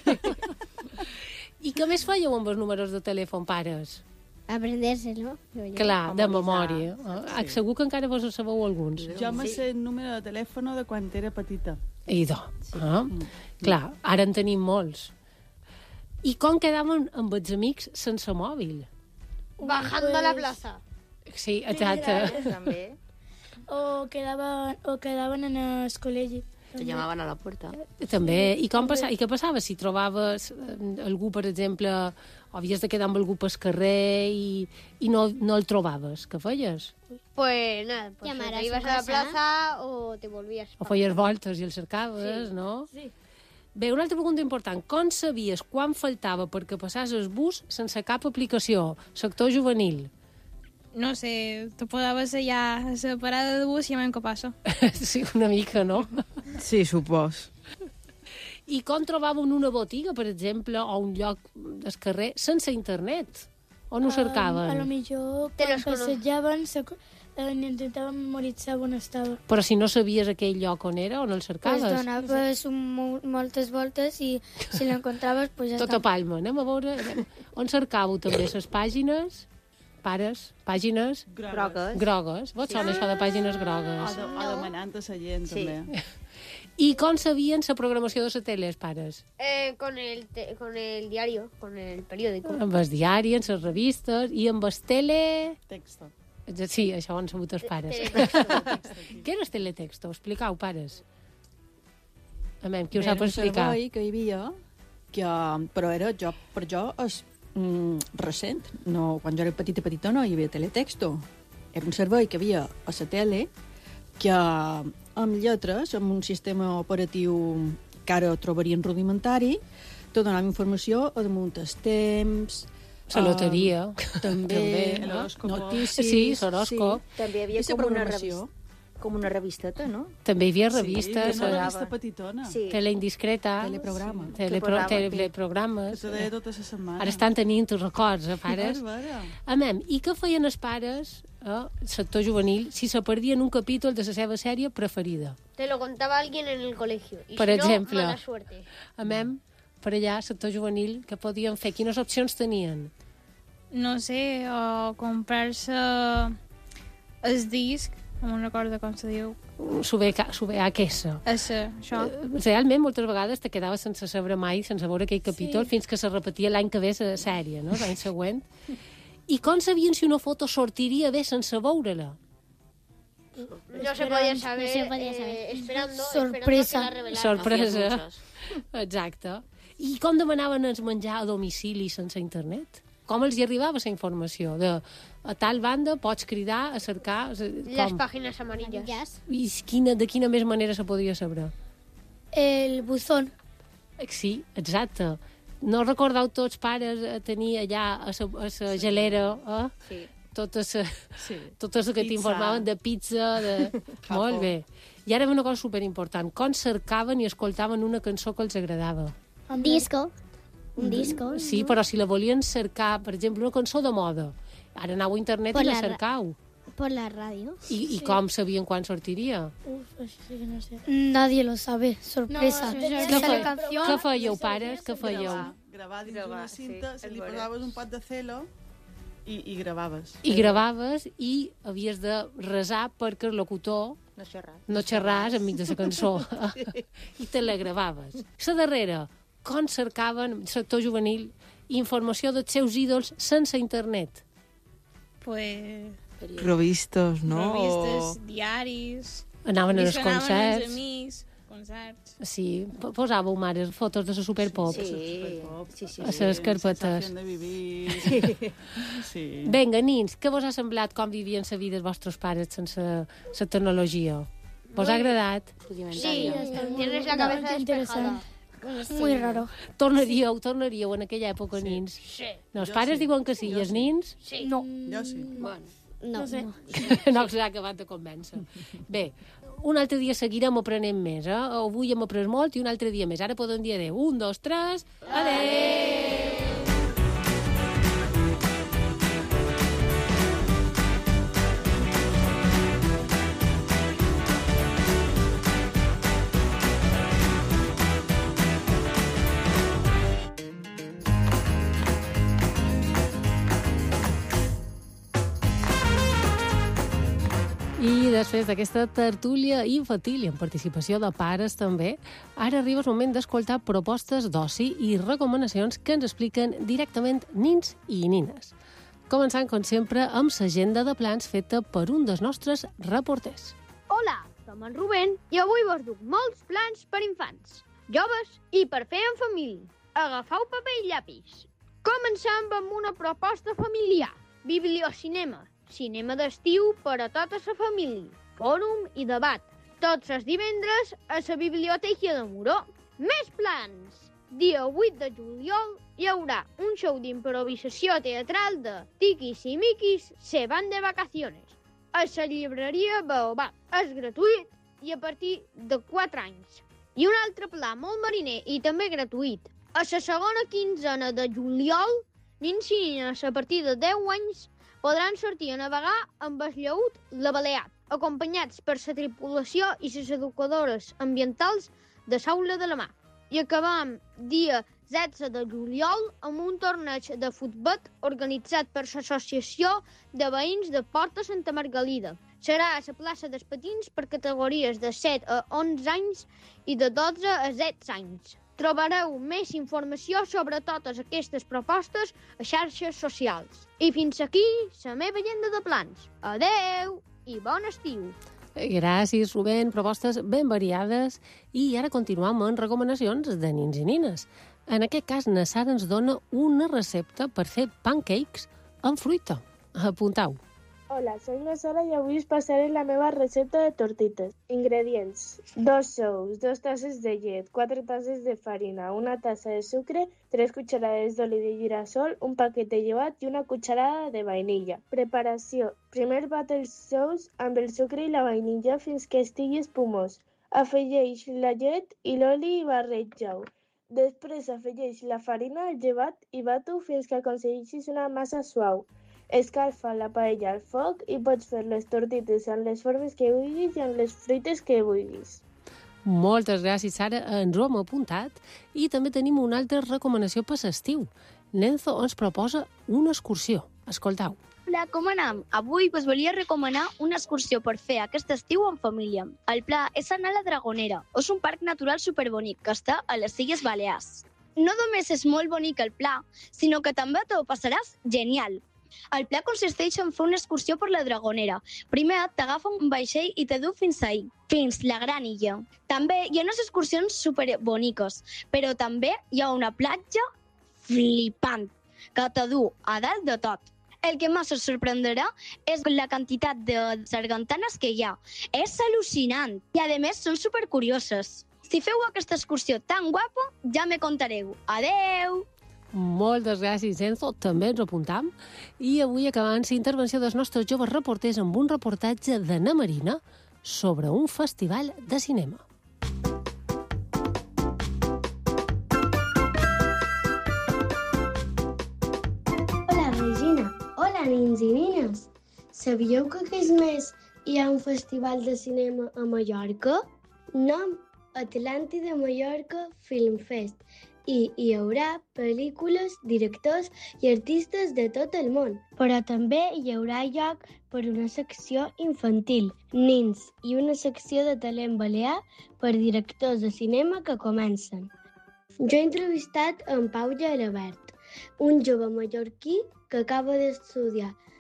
[SPEAKER 4] I què més fèieu amb els números de telèfon, pares?
[SPEAKER 14] Aprendérselo.
[SPEAKER 4] Clar, de memòria. Segur que encara vos ho sabeu alguns.
[SPEAKER 22] Jo me sé el número de telèfon de quan era petita.
[SPEAKER 4] Idò. Clar, ara en tenim molts. I com quedaven amb els amics sense mòbil?
[SPEAKER 14] Bajando a la plaça.
[SPEAKER 4] Sí, exacte.
[SPEAKER 20] També.
[SPEAKER 14] O quedaven en el col·legi.
[SPEAKER 20] Te llamaven a la puerta.
[SPEAKER 4] També. I què passava si trobaves algú, per exemple, o havies de quedar amb algú pel carrer i no el trobaves? Què feies?
[SPEAKER 14] Pues nada, te ibas a la plaza o te volvías.
[SPEAKER 4] O feies voltes i el cercaves, no?
[SPEAKER 14] Sí.
[SPEAKER 4] Bé, una altra pregunta important. Com sabies quan faltava perquè passàs el bus sense cap aplicació? Sector juvenil.
[SPEAKER 21] No sé, te posaves allà a la parada de bus i a veure què passa.
[SPEAKER 4] Sí, una mica, no?
[SPEAKER 22] Sí, supos.
[SPEAKER 4] I com trobaven una botiga, per exemple, o un lloc del carrer sense internet? On ho cercaven?
[SPEAKER 14] A lo millor quan passejaven intentaven memoritzar on estava.
[SPEAKER 4] Però si no sabies aquell lloc on era, on el cercaves?
[SPEAKER 14] Pues donaves moltes voltes i si l'encontraves, pues ja
[SPEAKER 4] està. Tota palma. Anem a veure. On cercàveu també les pàgines? Pares, pàgines... Grogues. Vos sona això de pàgines grogues?
[SPEAKER 22] O demanant a la gent, també.
[SPEAKER 4] I com sabien la programació de la tele, els pares?
[SPEAKER 14] Con el diario, con el periódico.
[SPEAKER 4] Amb el diari, amb les revistes i amb el
[SPEAKER 22] Texto.
[SPEAKER 4] Sí, això ho han sabut els pares. Què era el teletexto? Expliqueu, pares. Qui ho sap explicar?
[SPEAKER 23] Era un servei que hi havia, però era per jo és recent. No, quan jo era petita no hi havia teletexto. Era un servei que havia a la tele que amb lletres, amb un sistema operatiu que ara trobarien rudimentari, te donava informació a damunt els temps,
[SPEAKER 4] la loteria.
[SPEAKER 23] També, notícies.
[SPEAKER 4] Sí, l'horòscop.
[SPEAKER 20] Sí. També hi havia com una revisteta, no?
[SPEAKER 4] També hi havia revistes.
[SPEAKER 22] Sí, una revista petitona.
[SPEAKER 4] Sí. Tele indiscreta.
[SPEAKER 23] Teleprograma.
[SPEAKER 4] Teleprogrames.
[SPEAKER 22] Que te deia tota la setmana.
[SPEAKER 4] Ara estan tenint els records, pares. I què feien els pares, sector juvenil, si se perdien un capítol de la seva sèrie preferida?
[SPEAKER 14] Te lo contaba alguien en el colegio. Y
[SPEAKER 4] per exemple,
[SPEAKER 14] mala suerte.
[SPEAKER 4] Per allà, sector juvenil, què podien fer? Quines opcions tenien?
[SPEAKER 21] No sé, o comprar-se el disc, no me'n recordo com se diu.
[SPEAKER 4] VHS.
[SPEAKER 21] Això.
[SPEAKER 4] Realment, moltes vegades te quedaves sense saber mai, sense veure aquell capítol, fins que se repetia l'any que ve la sèrie, no? L'any següent. I com sabien si una foto sortiria bé sense veure-la?
[SPEAKER 14] No se podía saber, esperando
[SPEAKER 23] sorpresa.
[SPEAKER 14] que la revelaran.
[SPEAKER 4] Sorpresa. Exacte. I com demanaven el menjar a domicili sense internet? Com els hi arribava la informació? A tal banda pots cridar a cercar...
[SPEAKER 14] Les pàgines amarillas.
[SPEAKER 4] I de quina més manera se podia saber?
[SPEAKER 14] El buzón.
[SPEAKER 4] Sí, exacte. No recordeu tots, pares, tenir allà a la gelera,
[SPEAKER 20] Sí.
[SPEAKER 4] totes les que t'informaven de pizza, Molt bé. I ara una cosa superimportant. Com cercaven i escoltaven una cançó que els agradava?
[SPEAKER 14] Un disco.
[SPEAKER 4] Sí, però si la volien cercar, per exemple, una cançó de moda, ara anau a internet i la cercau.
[SPEAKER 14] Por la radio.
[SPEAKER 4] I com sabien quan sortiria?
[SPEAKER 14] Això sí que no sé. Nadie lo sabe. Sorpresa.
[SPEAKER 4] Què fèieu, pares? Què fèieu?
[SPEAKER 22] Gravar dins una cinta, si li posaves un pot de celo i gravaves.
[SPEAKER 4] I gravaves i havies de resar perquè el locutor no xerràs enmig de la cançó. I te la gravaves. La darrera, com cercaven, sector juvenil, informació dels seus ídols sense internet?
[SPEAKER 21] pues...
[SPEAKER 22] Revistes, no?
[SPEAKER 21] Revistes, diaris...
[SPEAKER 4] Anaven als
[SPEAKER 21] Anaven
[SPEAKER 4] concerts.
[SPEAKER 21] els amics, concerts...
[SPEAKER 4] Sí, posàveu mares fotos de la Superpop.
[SPEAKER 21] Sí.
[SPEAKER 4] A les carpetes.
[SPEAKER 22] Sensació de vivir. Sí.
[SPEAKER 4] Vinga, nins, què vos ha semblat com vivien la vida els vostres pares sense la tecnologia? Vos ha agradat?
[SPEAKER 14] Sí, tienes la cabeza despejada. Muy raro.
[SPEAKER 4] Tornaríeu en aquella època, nins?
[SPEAKER 21] Sí.
[SPEAKER 4] No, els pares diuen que sí, i els nins?
[SPEAKER 21] Sí.
[SPEAKER 22] No. Jo sí.
[SPEAKER 21] Bueno,
[SPEAKER 14] no sé.
[SPEAKER 4] No s'ha acabat de convèncer. Bé, un altre dia seguirem aprenent més, eh? Avui hem après molt i un altre dia més. Ara podem dir adéu. 1, 2, 3... Adéu! I després d'aquesta tertúlia infantil i amb participació de pares també, ara arriba el moment d'escoltar propostes d'oci i recomanacions que ens expliquen directament nins i nines. Començant, com sempre, amb l'agenda de plans feta per un dels nostres reporters.
[SPEAKER 1] Hola, som en Rubén i avui vos duc molts plans per infants, joves i per fer en família. Agafeu paper i llapis. Comencem amb una proposta familiar. Bibliocinema. Cinema d'estiu per a tota la família. Fòrum i debat. Tots els divendres a la Biblioteca de Moró. Més plans! Dia 8 de juliol hi haurà un show d'improvisació teatral de Tiquis i Miquis se van de vacaciones. A la llibreria Baobab. És gratuït i a partir de 4 anys. I un altre pla molt mariner i també gratuït. A la segona quinzena de juliol, nins i nines a partir de 10 anys podran sortir a navegar amb el llaüt La Balear, acompanyats per la tripulació i les educadores ambientals de Saula de la Mar. I acabam dia 16 de juliol amb un torneig de futbol organitzat per l'Associació de Veïns de Porta Santa Margalida. Serà a la plaça dels Patins per categories de 7 a 11 anys i de 12 a 16 anys. Trobareu més informació sobre totes aquestes propostes a xarxes socials. I fins aquí la meva agenda de plans. Adeu i bon estiu!
[SPEAKER 4] Gràcies, Rubén. Propostes ben variades. I ara continuem amb recomanacions de nins i nines. En aquest cas, na Sara ens dona una recepta per fer pancakes amb fruita. Apuntau.
[SPEAKER 2] Hola, soy la Sara y avui us passaré la meva recepta de tortites. Ingredients: 2 ous, 2 tasses de llet, 4 tasses de farina, 1 tassa de sucre, 3 cucharades d'oli de girasol, un paquet de llevat i una cucharada de vainilla. Preparació: primer bat els ous amb el sucre i la vainilla fins que estigui espumós. Afegeix la llet i l'oli i barreja-ho. Després afegeix la farina, el llevat i batu fins que aconsegueixis una massa suau. Escalfa la paella al foc i pots fer les tortites en les formes que vulguis i en les fruites que vulguis.
[SPEAKER 4] Moltes gràcies, Sara. Ens ho hem apuntat. I també tenim una altra recomanació per l'estiu. Nenzo ens proposa una excursió. Escoltau.
[SPEAKER 1] Hola, com anem? Avui us volia recomanar una excursió per fer aquest estiu en família. El pla és anar a la Dragonera. És un parc natural superbonic que està a les Illes Balears. No només és molt bonic el pla, sinó que també t'ho passaràs genial. El pla consisteix en fer una excursió per la Dragonera. Primer t'agafa un vaixell i te du fins ahí, fins la gran illa. També hi ha unes excursions superboniques, però també hi ha una platja flipant que te du a dalt de tot. El que més us sorprendrà és la quantitat de sargantanes que hi ha. És al·lucinant i, a més, són supercurioses. Si feu aquesta excursió tan guapa, ja me contareu. Adeu!
[SPEAKER 4] Moltes gràcies, Enzo. També ens ho apuntam. I avui acabant la intervenció dels nostres joves reporters amb un reportatge d'Anna Marina sobre un festival de cinema.
[SPEAKER 7] Hola, Regina. Hola, nins i nines. Sabíeu que aquest mes hi ha un festival de cinema a Mallorca? Nom Atlàntida Mallorca Film Fest. I hi haurà pel·lícules, directors i artistes de tot el món. Però també hi haurà lloc per una secció infantil, nins, i una secció de talent balear per directors de cinema que comencen. Jo he entrevistat en Pau Gelabert, un jove mallorquí que acaba d'estudiar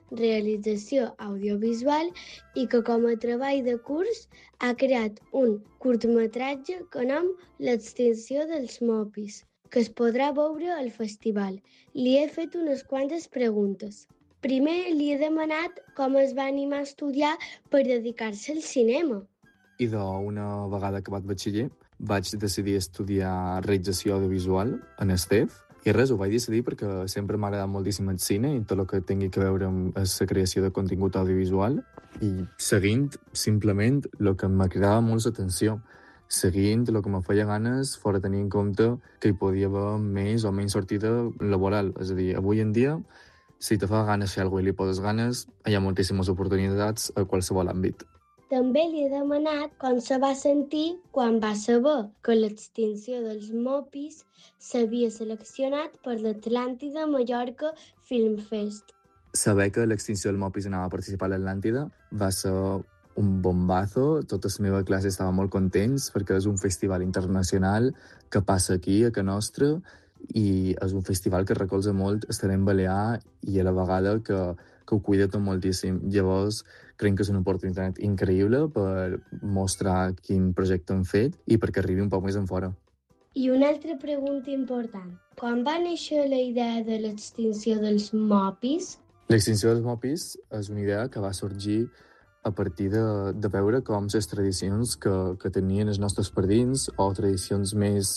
[SPEAKER 7] realització audiovisual i que com a treball de curs ha creat un curtmetratge que nom L'extinció dels mopis, que es podrà veure al festival. Li he fet unes quantes preguntes. Primer li he demanat com es va animar a estudiar per dedicar-se al cinema.
[SPEAKER 5] I d'una vegada acabat batxiller vaig decidir estudiar realització audiovisual en Estef. I res, ho vaig decidir perquè sempre m'ha agradat moltíssim el cine i tot el que tingui a veure amb la creació de contingut audiovisual. I seguint, simplement, el que m'ha cridat molt l'atenció. Seguint el que me feia ganes fora tenir en compte que hi podia haver més o menys sortida laboral. És a dir, avui en dia, si te fa ganes fer alguna cosa i li poses ganes, hi ha moltíssimes oportunitats a qualsevol àmbit.
[SPEAKER 7] També li he demanat com se va sentir quan va saber que l'extinció dels mopis s'havia seleccionat per l'Atlàntida Mallorca Film Fest.
[SPEAKER 5] Saber que l'extinció dels mopis anava a participar a l'Atlàntida va ser un bombazo. Tota la meva classe estava molt contents perquè és un festival internacional que passa aquí, a Can Nostra, i és un festival que recolza molt el talent balear i a la vegada que ho cuida tot moltíssim. Llavors, crec que és una oportunitat increïble per mostrar quin projecte hem fet i perquè arribi un poc més enfora.
[SPEAKER 7] I una altra pregunta important. Quan va néixer la idea de l'extinció dels mopis?
[SPEAKER 5] L'extinció dels mopis és una idea que va sorgir a partir de veure com les tradicions que tenien els nostres pardins o tradicions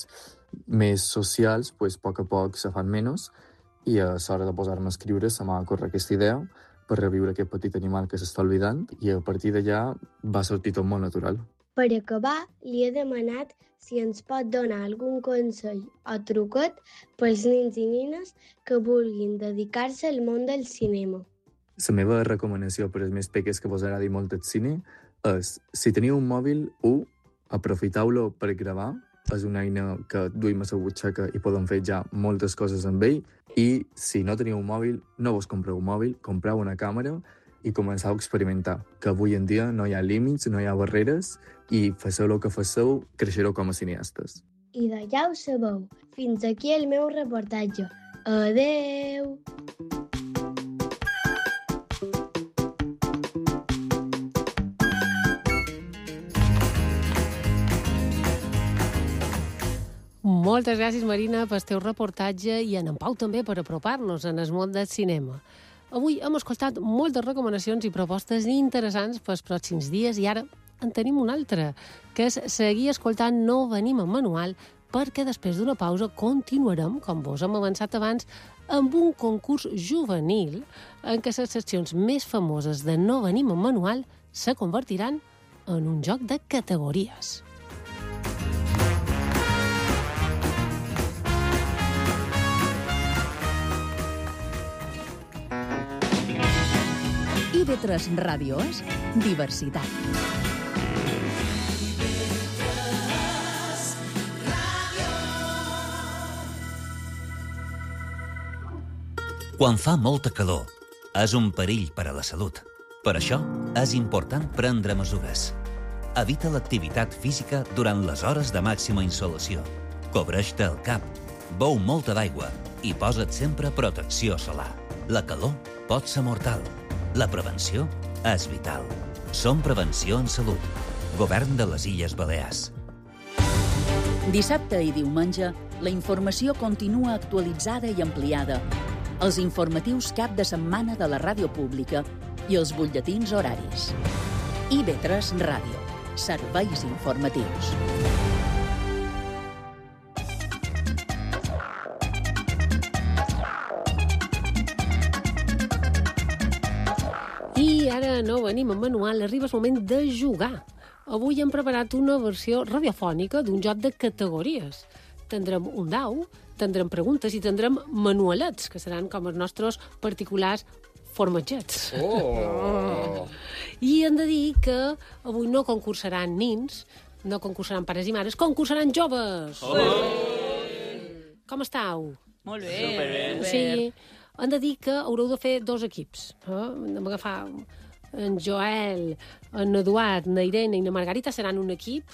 [SPEAKER 5] més socials, pues, a poc se fan menys, i a l'hora de posar-me a escriure se m'ha ocorregut aquesta idea per reviure aquest petit animal que s'està oblidant, i a partir d'allà va sortir tot molt natural.
[SPEAKER 7] Per acabar, li he demanat si ens pot donar algun consell o truquet pels nens i nines que vulguin dedicar-se al món del cinema.
[SPEAKER 5] La meva recomanació per als més peques que vos agradi molt el cine és, si teniu un mòbil, aprofiteu-lo per gravar. És una eina que duim a la butxaca i podem fer ja moltes coses amb ell. I si no teniu un mòbil, no vos compreu un mòbil, compreu una càmera i començau a experimentar, que avui en dia no hi ha límits, no hi ha barreres, i faceu el que faceu, creixereu com a cineastes.
[SPEAKER 7] I d'allà ho sabeu. Fins aquí el meu reportatge. Adeu!
[SPEAKER 4] Moltes gràcies, Marina, pel teu reportatge i en Pau també per apropar-nos en el món del cinema. Avui hem escoltat moltes recomanacions i propostes interessants pels pròxims dies i ara en tenim una altra, que és seguir escoltant No Venim en Manual, perquè després d'una pausa continuarem, com vos hem avançat abans, amb un concurs juvenil en què les seccions més famoses de No Venim en Manual se convertiran en un joc de categories.
[SPEAKER 3] IB3 Ràdios, diversitat.
[SPEAKER 6] Quan fa molta calor, és un perill per a la salut. Per això, és important prendre mesures. Evita l'activitat física durant les hores de màxima insolació. Cobreix-te el cap, beu molta d'aigua i posa't sempre protecció solar. La calor pot ser mortal. La prevenció és vital. Som Prevenció en Salut. Govern de les Illes Balears.
[SPEAKER 3] Dissabte i diumenge, la informació continua actualitzada i ampliada. Els informatius cap de setmana de la ràdio pública i els butlletins horaris. IB3 Ràdio. Serveis informatius.
[SPEAKER 4] I ara No Venim en Manual, arriba el moment de jugar. Avui hem preparat una versió radiofònica d'un joc de categories. Tindrem un dau, tindrem preguntes i tindrem manualets, que seran com els nostres particulars formatgets.
[SPEAKER 8] Oh!
[SPEAKER 4] I hem de dir que avui no concursaran nins, no concursaran pares i mares, concursaran joves!
[SPEAKER 8] Oh!
[SPEAKER 4] Com estàu?
[SPEAKER 22] Molt bé.
[SPEAKER 8] Superbé.
[SPEAKER 4] Sí, hem de dir que haureu de fer dos equips. Hem d'agafar en Joel, en Eduard, na Irene i na Margarita seran un equip.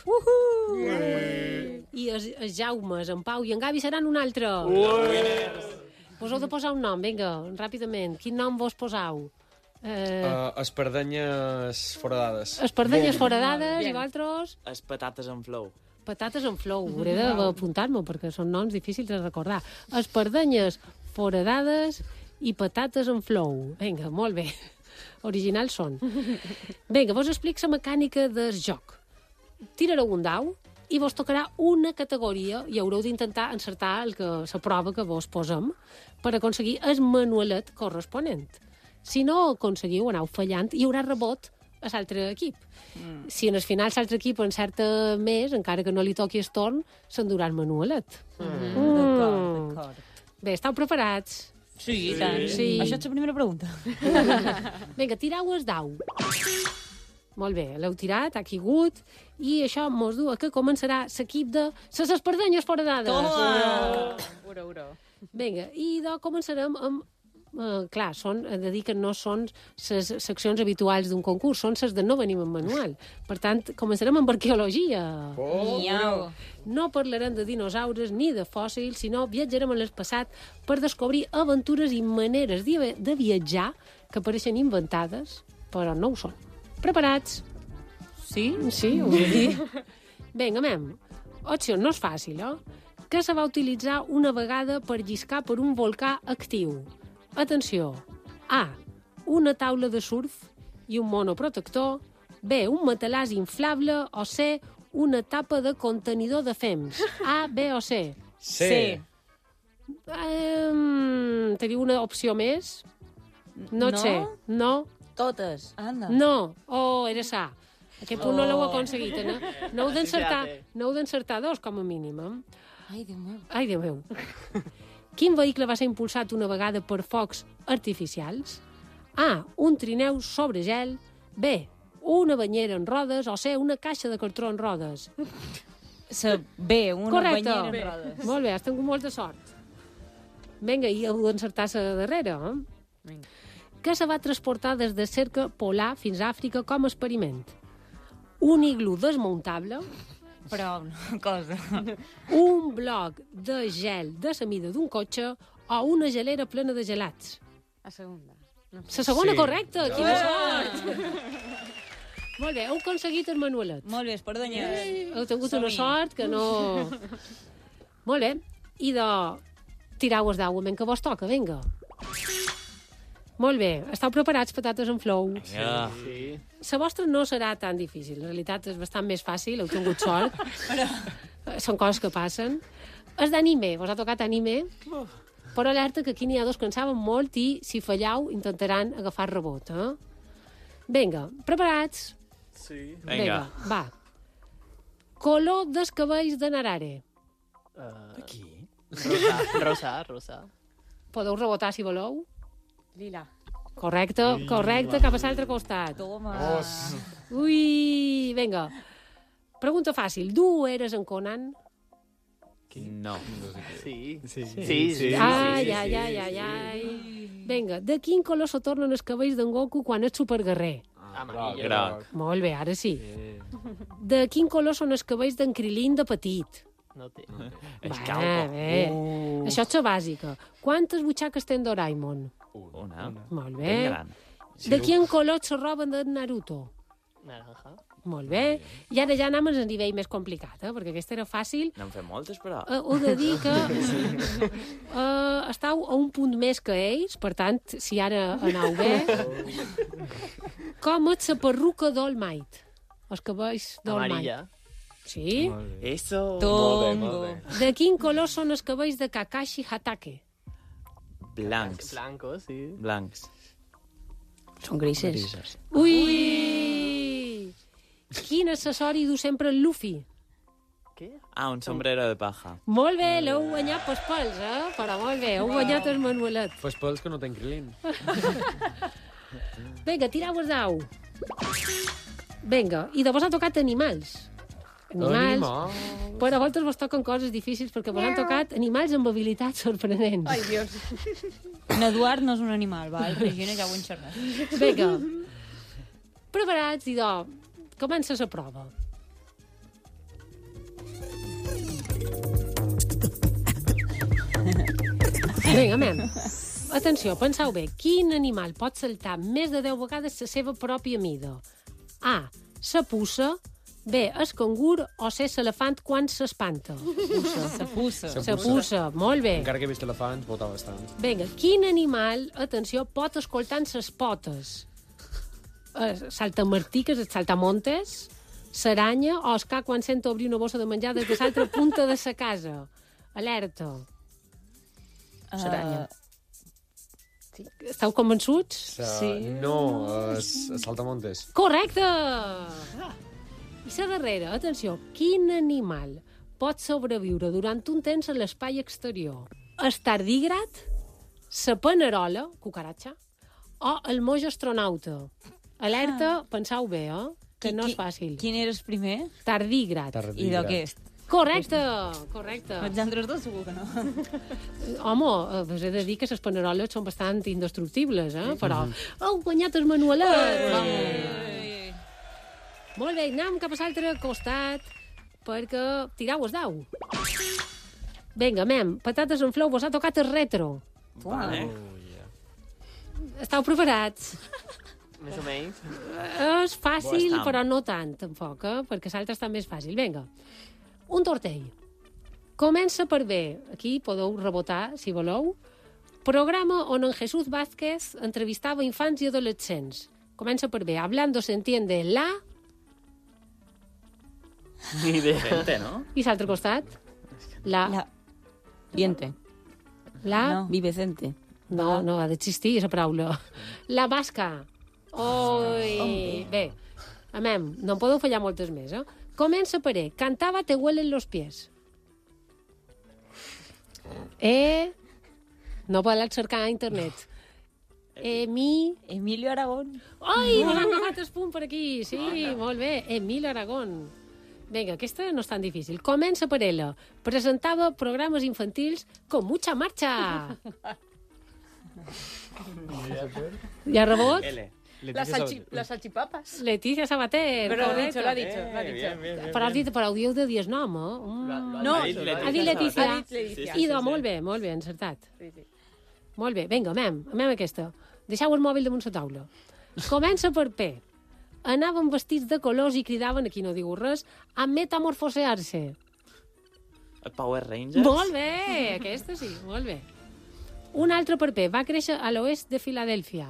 [SPEAKER 4] I els Jaumes, en Pau i en Gavi seran un altre. Vos heu de posar un nom, vinga, ràpidament. Quin nom vos posau?
[SPEAKER 9] Espardenyes foradades.
[SPEAKER 4] Espardenyes foradades i vosaltres?
[SPEAKER 10] Patates en flou.
[SPEAKER 4] Patates en flou. Hauré d'apuntar-m'ho perquè són noms difícils de recordar. Espardenyes foradades i patates en flou. Vinga, molt bé. Originals són. Vinga, vos explico la mecànica del joc. Tirareu un dau i vos tocarà una categoria i haureu d'intentar encertar la prova que vos posem per aconseguir el manualet corresponent. Si no aconseguiu, aneu fallant, hi haurà rebot a l'altre equip. Si en el final l'altre equip encerta més, encara que no li toqui el torn, s'endurà el manualet.
[SPEAKER 16] D'acord.
[SPEAKER 4] Bé, esteu preparats?
[SPEAKER 16] Sí, tant.
[SPEAKER 4] Sí.
[SPEAKER 16] Això és la primera pregunta.
[SPEAKER 4] Vinga, tireu el dau. Molt bé, l'heu tirat, ha caigut, i això mos du a que començarà l'equip de les espardenyes foradades.
[SPEAKER 16] Toma! Ura.
[SPEAKER 4] Vinga, i començarem amb... clar, he de dir que no són les seccions habituals d'un concurs, són les de No venim en manual. Per tant, començarem amb arqueologia. No parlarem de dinosaures ni de fòssils, sinó viatjarem en el passat per descobrir aventures i maneres de viatjar que pareixen inventades, però no ho són. Preparats?
[SPEAKER 16] Sí?
[SPEAKER 4] Sí, ho vull dir. Vinga, opció no és fàcil, que se va utilitzar una vegada per lliscar per un volcà actiu. Atenció. A. Una taula de surf i un monoprotector. B. Un matalàs inflable. O C. Una tapa de contenidor de fems. A, B o C?
[SPEAKER 9] C.
[SPEAKER 4] Teniu una opció més? No sé. No?
[SPEAKER 16] Totes. Anda.
[SPEAKER 4] No. Era sa. Aquest punt no l'heu aconseguit, no? No heu d'encertar dos, com a mínim.
[SPEAKER 16] Ai, Déu meu.
[SPEAKER 4] Ai, Déu meu. Quin vehicle va ser impulsat una vegada per focs artificials? A. Un trineu sobre gel. B. Una banyera en rodes. O C. Una caixa de cartró en rodes.
[SPEAKER 16] B. Una banyera en rodes.
[SPEAKER 4] Molt bé, has tingut molta sort. Vinga, i heu d'encertar la darrera.
[SPEAKER 16] Vinga.
[SPEAKER 4] Que se va transportar des de cerca polar fins a Àfrica com a experiment? Un iglú desmuntable.
[SPEAKER 16] Però una cosa.
[SPEAKER 4] Un bloc de gel de la mida d'un cotxe o una gelera plena de gelats.
[SPEAKER 20] La segona.
[SPEAKER 4] La segona, correcta. Quina sort! Molt bé, heu aconseguit el manualet.
[SPEAKER 16] Molt bé, espardenyes.
[SPEAKER 4] Heu tingut una sort que no... Molt bé. I tirau el dau, que vos toca, vinga. Molt bé. Esteu preparats, patates en flou?
[SPEAKER 10] Sí.
[SPEAKER 4] La vostra no serà tan difícil. En realitat és bastant més fàcil, heu tingut sort. Són coses que passen. És d'anime, vos ha tocat anime. Però alerta que aquí n'hi ha dos que en saben molt i, si fallau, intentaran agafar rebot. Vinga, preparats?
[SPEAKER 9] Sí.
[SPEAKER 4] Vinga, va. Color dels cabells de Narare.
[SPEAKER 10] Aquí?
[SPEAKER 13] Rosa.
[SPEAKER 4] Podeu rebotar si voleu?
[SPEAKER 20] Lila.
[SPEAKER 4] Correcte, cap a l'altre costat.
[SPEAKER 16] Toma.
[SPEAKER 4] Ui, vinga. Pregunta fàcil. Du eres en Conan?
[SPEAKER 10] No.
[SPEAKER 13] Sí.
[SPEAKER 4] Ai. Vinga, de quin color se tornen els cabells d'en Goku quan és superguerrer?
[SPEAKER 10] Groc.
[SPEAKER 4] Molt bé, ara sí. De quin color són els cabells d'en Krilin de petit?
[SPEAKER 13] No té.
[SPEAKER 10] És calvo.
[SPEAKER 4] Això és la bàsica. Quantes butxaques té en Doraemon?
[SPEAKER 10] Una.
[SPEAKER 4] Molt bé.
[SPEAKER 10] Ben gran.
[SPEAKER 4] De quin color se roben de Naruto?
[SPEAKER 13] Naranja.
[SPEAKER 4] Molt bé. I ara ja anem al nivell més complicat, perquè aquesta era fàcil.
[SPEAKER 10] N'han fet moltes, però...
[SPEAKER 4] Ho de dir que estàu a un punt més que ells, per tant, si ara aneu bé... Com és la perruca d'All Might? Els cabells d'All Might.
[SPEAKER 13] Amarilla.
[SPEAKER 4] Sí?
[SPEAKER 10] Eso.
[SPEAKER 16] Tongo.
[SPEAKER 4] De quin color són els cabells de Kakashi Hatake?
[SPEAKER 10] Blancs.
[SPEAKER 13] Blancos, sí.
[SPEAKER 10] Blancs.
[SPEAKER 20] Són grises.
[SPEAKER 4] Ui! Quin accessori du sempre el Luffy?
[SPEAKER 13] Què?
[SPEAKER 10] Un sombrero de paja.
[SPEAKER 4] Molt bé, l'heu guanyat pels pèls, Però molt bé, heu guanyat el manualet.
[SPEAKER 9] Pels pèls que no ten Krilin.
[SPEAKER 4] Vinga, tirau el dau. Vinga, i de vos ha tocat animals. Però a voltes vos toquen coses difícils perquè vos han tocat animals amb habilitats sorprenents.
[SPEAKER 20] Ai, Dios.
[SPEAKER 16] En Eduard no és un animal, val? Regina ja ho he enxerrat.
[SPEAKER 4] Vinga. Preparats, comença la prova. Vinga, Atenció, penseu bé, quin animal pot saltar més de 10 vegades la seva pròpia mida? A, la puça, B, el cangur o C, l'elefant quan s'espanta?
[SPEAKER 22] La puça.
[SPEAKER 4] La puça, molt bé.
[SPEAKER 9] Encara que he vist elefants, vota bastant.
[SPEAKER 4] Vinga, quin animal, atenció, pot escoltar amb les potes? Saltamartiques, el saltamontes, l'aranya o el ca quan sent obrir una bossa de menjar des de l'altra punta de sa casa? Alerta.
[SPEAKER 22] L'aranya.
[SPEAKER 4] Esteu convençuts?
[SPEAKER 9] No, saltamontes.
[SPEAKER 4] Correcte! I la darrera, atenció, quin animal pot sobreviure durant un temps a l'espai exterior? El tardígrad, la panerola, cucaratxa, o el moix astronauta? Alerta, penseu bé, que no és fàcil.
[SPEAKER 16] Quin era el primer?
[SPEAKER 4] Tardígrad.
[SPEAKER 16] I d'aquest?
[SPEAKER 4] Correcte, correcte.
[SPEAKER 16] Els altres dos segur que no.
[SPEAKER 4] Home, us he de dir que les paneroles són bastant indestructibles, però heu guanyat el manualet! Molt bé, anem cap a l'altre costat perquè tirau el dau. Vinga, patates en flor, vos ha tocat el retro.
[SPEAKER 10] Vale.
[SPEAKER 4] Esteu preparats?
[SPEAKER 13] Més o menys.
[SPEAKER 4] És fàcil, però no tant, tampoc, perquè l'altre està més fàcil. Vinga. Un tortell. Comença per B. Aquí podeu rebotar, si voleu. Programa on en Jesús Vázquez entrevistava infants i adolescents. Comença per B. Hablando se entiende la...
[SPEAKER 10] Ni idea. Vicente, ¿no?
[SPEAKER 4] I l'altre costat? La...
[SPEAKER 22] Diente.
[SPEAKER 4] La...
[SPEAKER 22] No. Vivecente.
[SPEAKER 4] No, no, ha d'existir, aquesta paraula. La basca. Oi! Bé, no en podeu fallar moltes més, Comença per E. Cantava Te huelen los pies. No podeu cercar a internet.
[SPEAKER 22] Emilio Aragón.
[SPEAKER 4] Ai, m'han agafat el punt per aquí. Sí, molt bé. Emilio Aragón. Vinga, aquesta no és tan difícil. Comença per L. Presentava programes infantils con mucha marcha. ¿Y a rebot?
[SPEAKER 22] Las salchipapas.
[SPEAKER 4] Leticia Sabater.
[SPEAKER 22] Pero
[SPEAKER 4] correcto.
[SPEAKER 22] lo ha dicho.
[SPEAKER 4] Bien. Però heu dit de dies nom,
[SPEAKER 22] No,
[SPEAKER 4] ha dit Leticia.
[SPEAKER 22] Sí.
[SPEAKER 4] Idò, molt bé, encertat. Sí. Molt bé, vinga, amem aquesta. Deixeu el mòbil damunt la taula. Comença per P. Anaven vestits de colors i cridaven, aquí no diu res, a metamorfosear-se.
[SPEAKER 10] El Power Rangers?
[SPEAKER 4] Molt bé, aquesta sí, molt bé. Un altre per P. Va créixer a l'oest de Filadèlfia.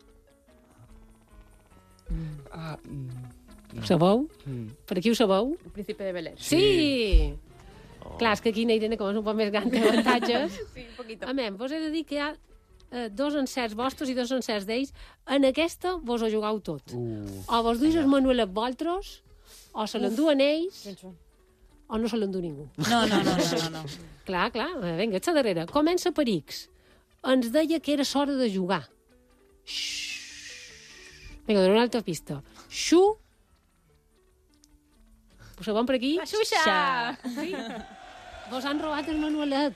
[SPEAKER 4] Ho sabeu? Per aquí ho sabeu?
[SPEAKER 22] El príncipe de Bel-Air.
[SPEAKER 4] Sí! Clar, és que aquí Irene, com és un poc més gran, té avantatges.
[SPEAKER 22] Sí, un poquito.
[SPEAKER 4] Vos he de dir que hi ha 2 encerts vostres i 2 encerts d'ells. En aquesta vos ho jugueu tot. O vos duis el manualet vosaltres, o se l'enduen ells, o no se l'endú ningú.
[SPEAKER 22] No.
[SPEAKER 4] Clar, vinga, ets a darrere. Comença per X. Ens deia que era l'hora de jugar. Vinga, dono una altra pista. Xu. Ho sabem per aquí?
[SPEAKER 22] La Xuxa!
[SPEAKER 4] Sí. Vos han robat el manualet.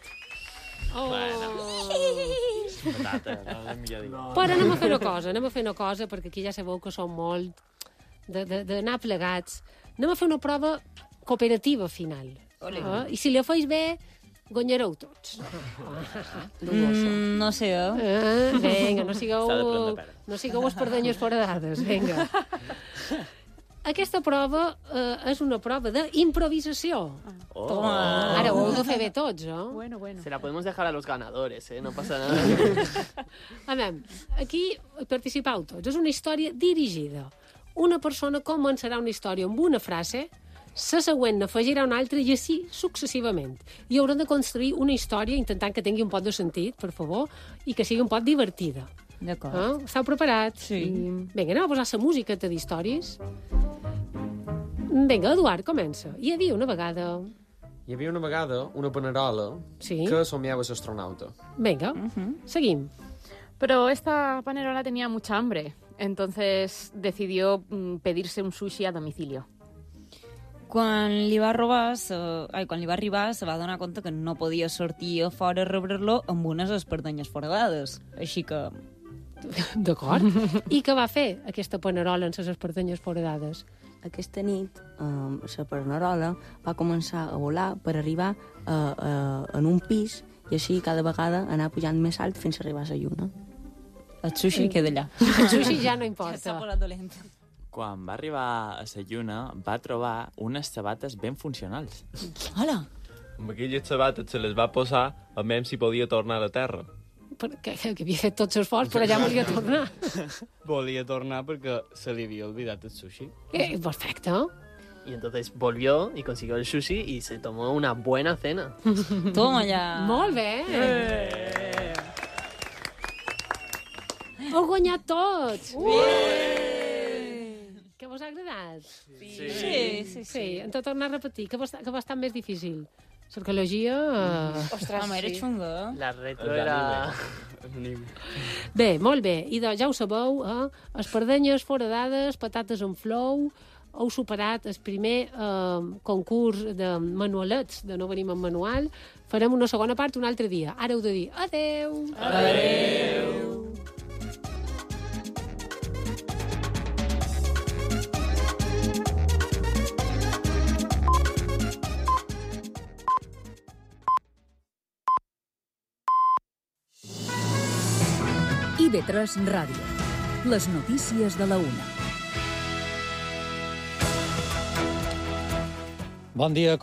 [SPEAKER 4] Però anem a fer una cosa, perquè aquí ja sabeu que som molt d'anar plegats. Anem a fer una prova cooperativa final. I si li feis bé, guanyareu tots.
[SPEAKER 16] No sé,
[SPEAKER 4] Vinga, no sigueu espardenyes foradades, vinga. Aquesta prova és una prova d'improvisació. Ara ho heu de fer bé tots,
[SPEAKER 22] Bueno.
[SPEAKER 13] Se la podemos dejar a los ganadores, no pasa nada.
[SPEAKER 4] Aquí participeu tots. És una història dirigida. Una persona començarà una història amb una frase, la següent n'afegirà una altra i així successivament. I haurem de construir una història intentant que tingui un poc de sentit, per favor, i que sigui un poc divertida.
[SPEAKER 16] D'acord.
[SPEAKER 4] Esteu preparats?
[SPEAKER 16] Sí.
[SPEAKER 4] Vinga, anem a posar la música d'històries. Vinga, Eduard, comença. Hi havia una vegada
[SPEAKER 9] una panerola que somiava l'astronauta.
[SPEAKER 4] Vinga, seguim.
[SPEAKER 22] Pero esta panerola tenía mucha hambre, entonces decidió pedirse un sushi a domicilio.
[SPEAKER 16] Quan li va arribar, se va donar compte que no podia sortir a fora a rebre-lo amb unes espardenyes foradades. Així que...
[SPEAKER 4] D'acord. I què va fer aquesta panerola amb les espardenyes foradades?
[SPEAKER 20] Aquesta nit, la panerola va començar a volar per arribar en un pis i així cada vegada anar pujant més alt fins a arribar a la lluna.
[SPEAKER 16] El sushi queda allà.
[SPEAKER 4] El sushi ja no importa.
[SPEAKER 16] Ja s'ha posat dolent.
[SPEAKER 10] Quan va arribar a la lluna, va trobar unes sabates ben funcionals.
[SPEAKER 16] Hola!
[SPEAKER 11] Amb aquelles sabates se les va posar a veure si podia tornar a la Terra.
[SPEAKER 4] Que havia fet tots els esforços, però ja volia tornar.
[SPEAKER 13] Volia tornar perquè se li havia olvidat el sushi.
[SPEAKER 4] Perfecto.
[SPEAKER 13] Y entonces volvió y consiguió el sushi y se tomó una buena cena.
[SPEAKER 16] Toma ya.
[SPEAKER 4] Molt bé. Heu guanyat tots. Que vos ha agradat? Sí. Hem de tornar a repetir. Què va estar més difícil? L'arqueologia...
[SPEAKER 16] Ostres, home, era xunga.
[SPEAKER 13] La retro era...
[SPEAKER 4] Bé, molt bé. I doncs ja ho sabeu, espardenyes foradades, patates en flou, heu superat el primer concurs de manualets, de No venim amb manual. Farem una segona part un altre dia. Ara heu de dir adeu.
[SPEAKER 19] Adeu.
[SPEAKER 3] IB3 Ràdio. Les notícies de la una.
[SPEAKER 12] Bon dia.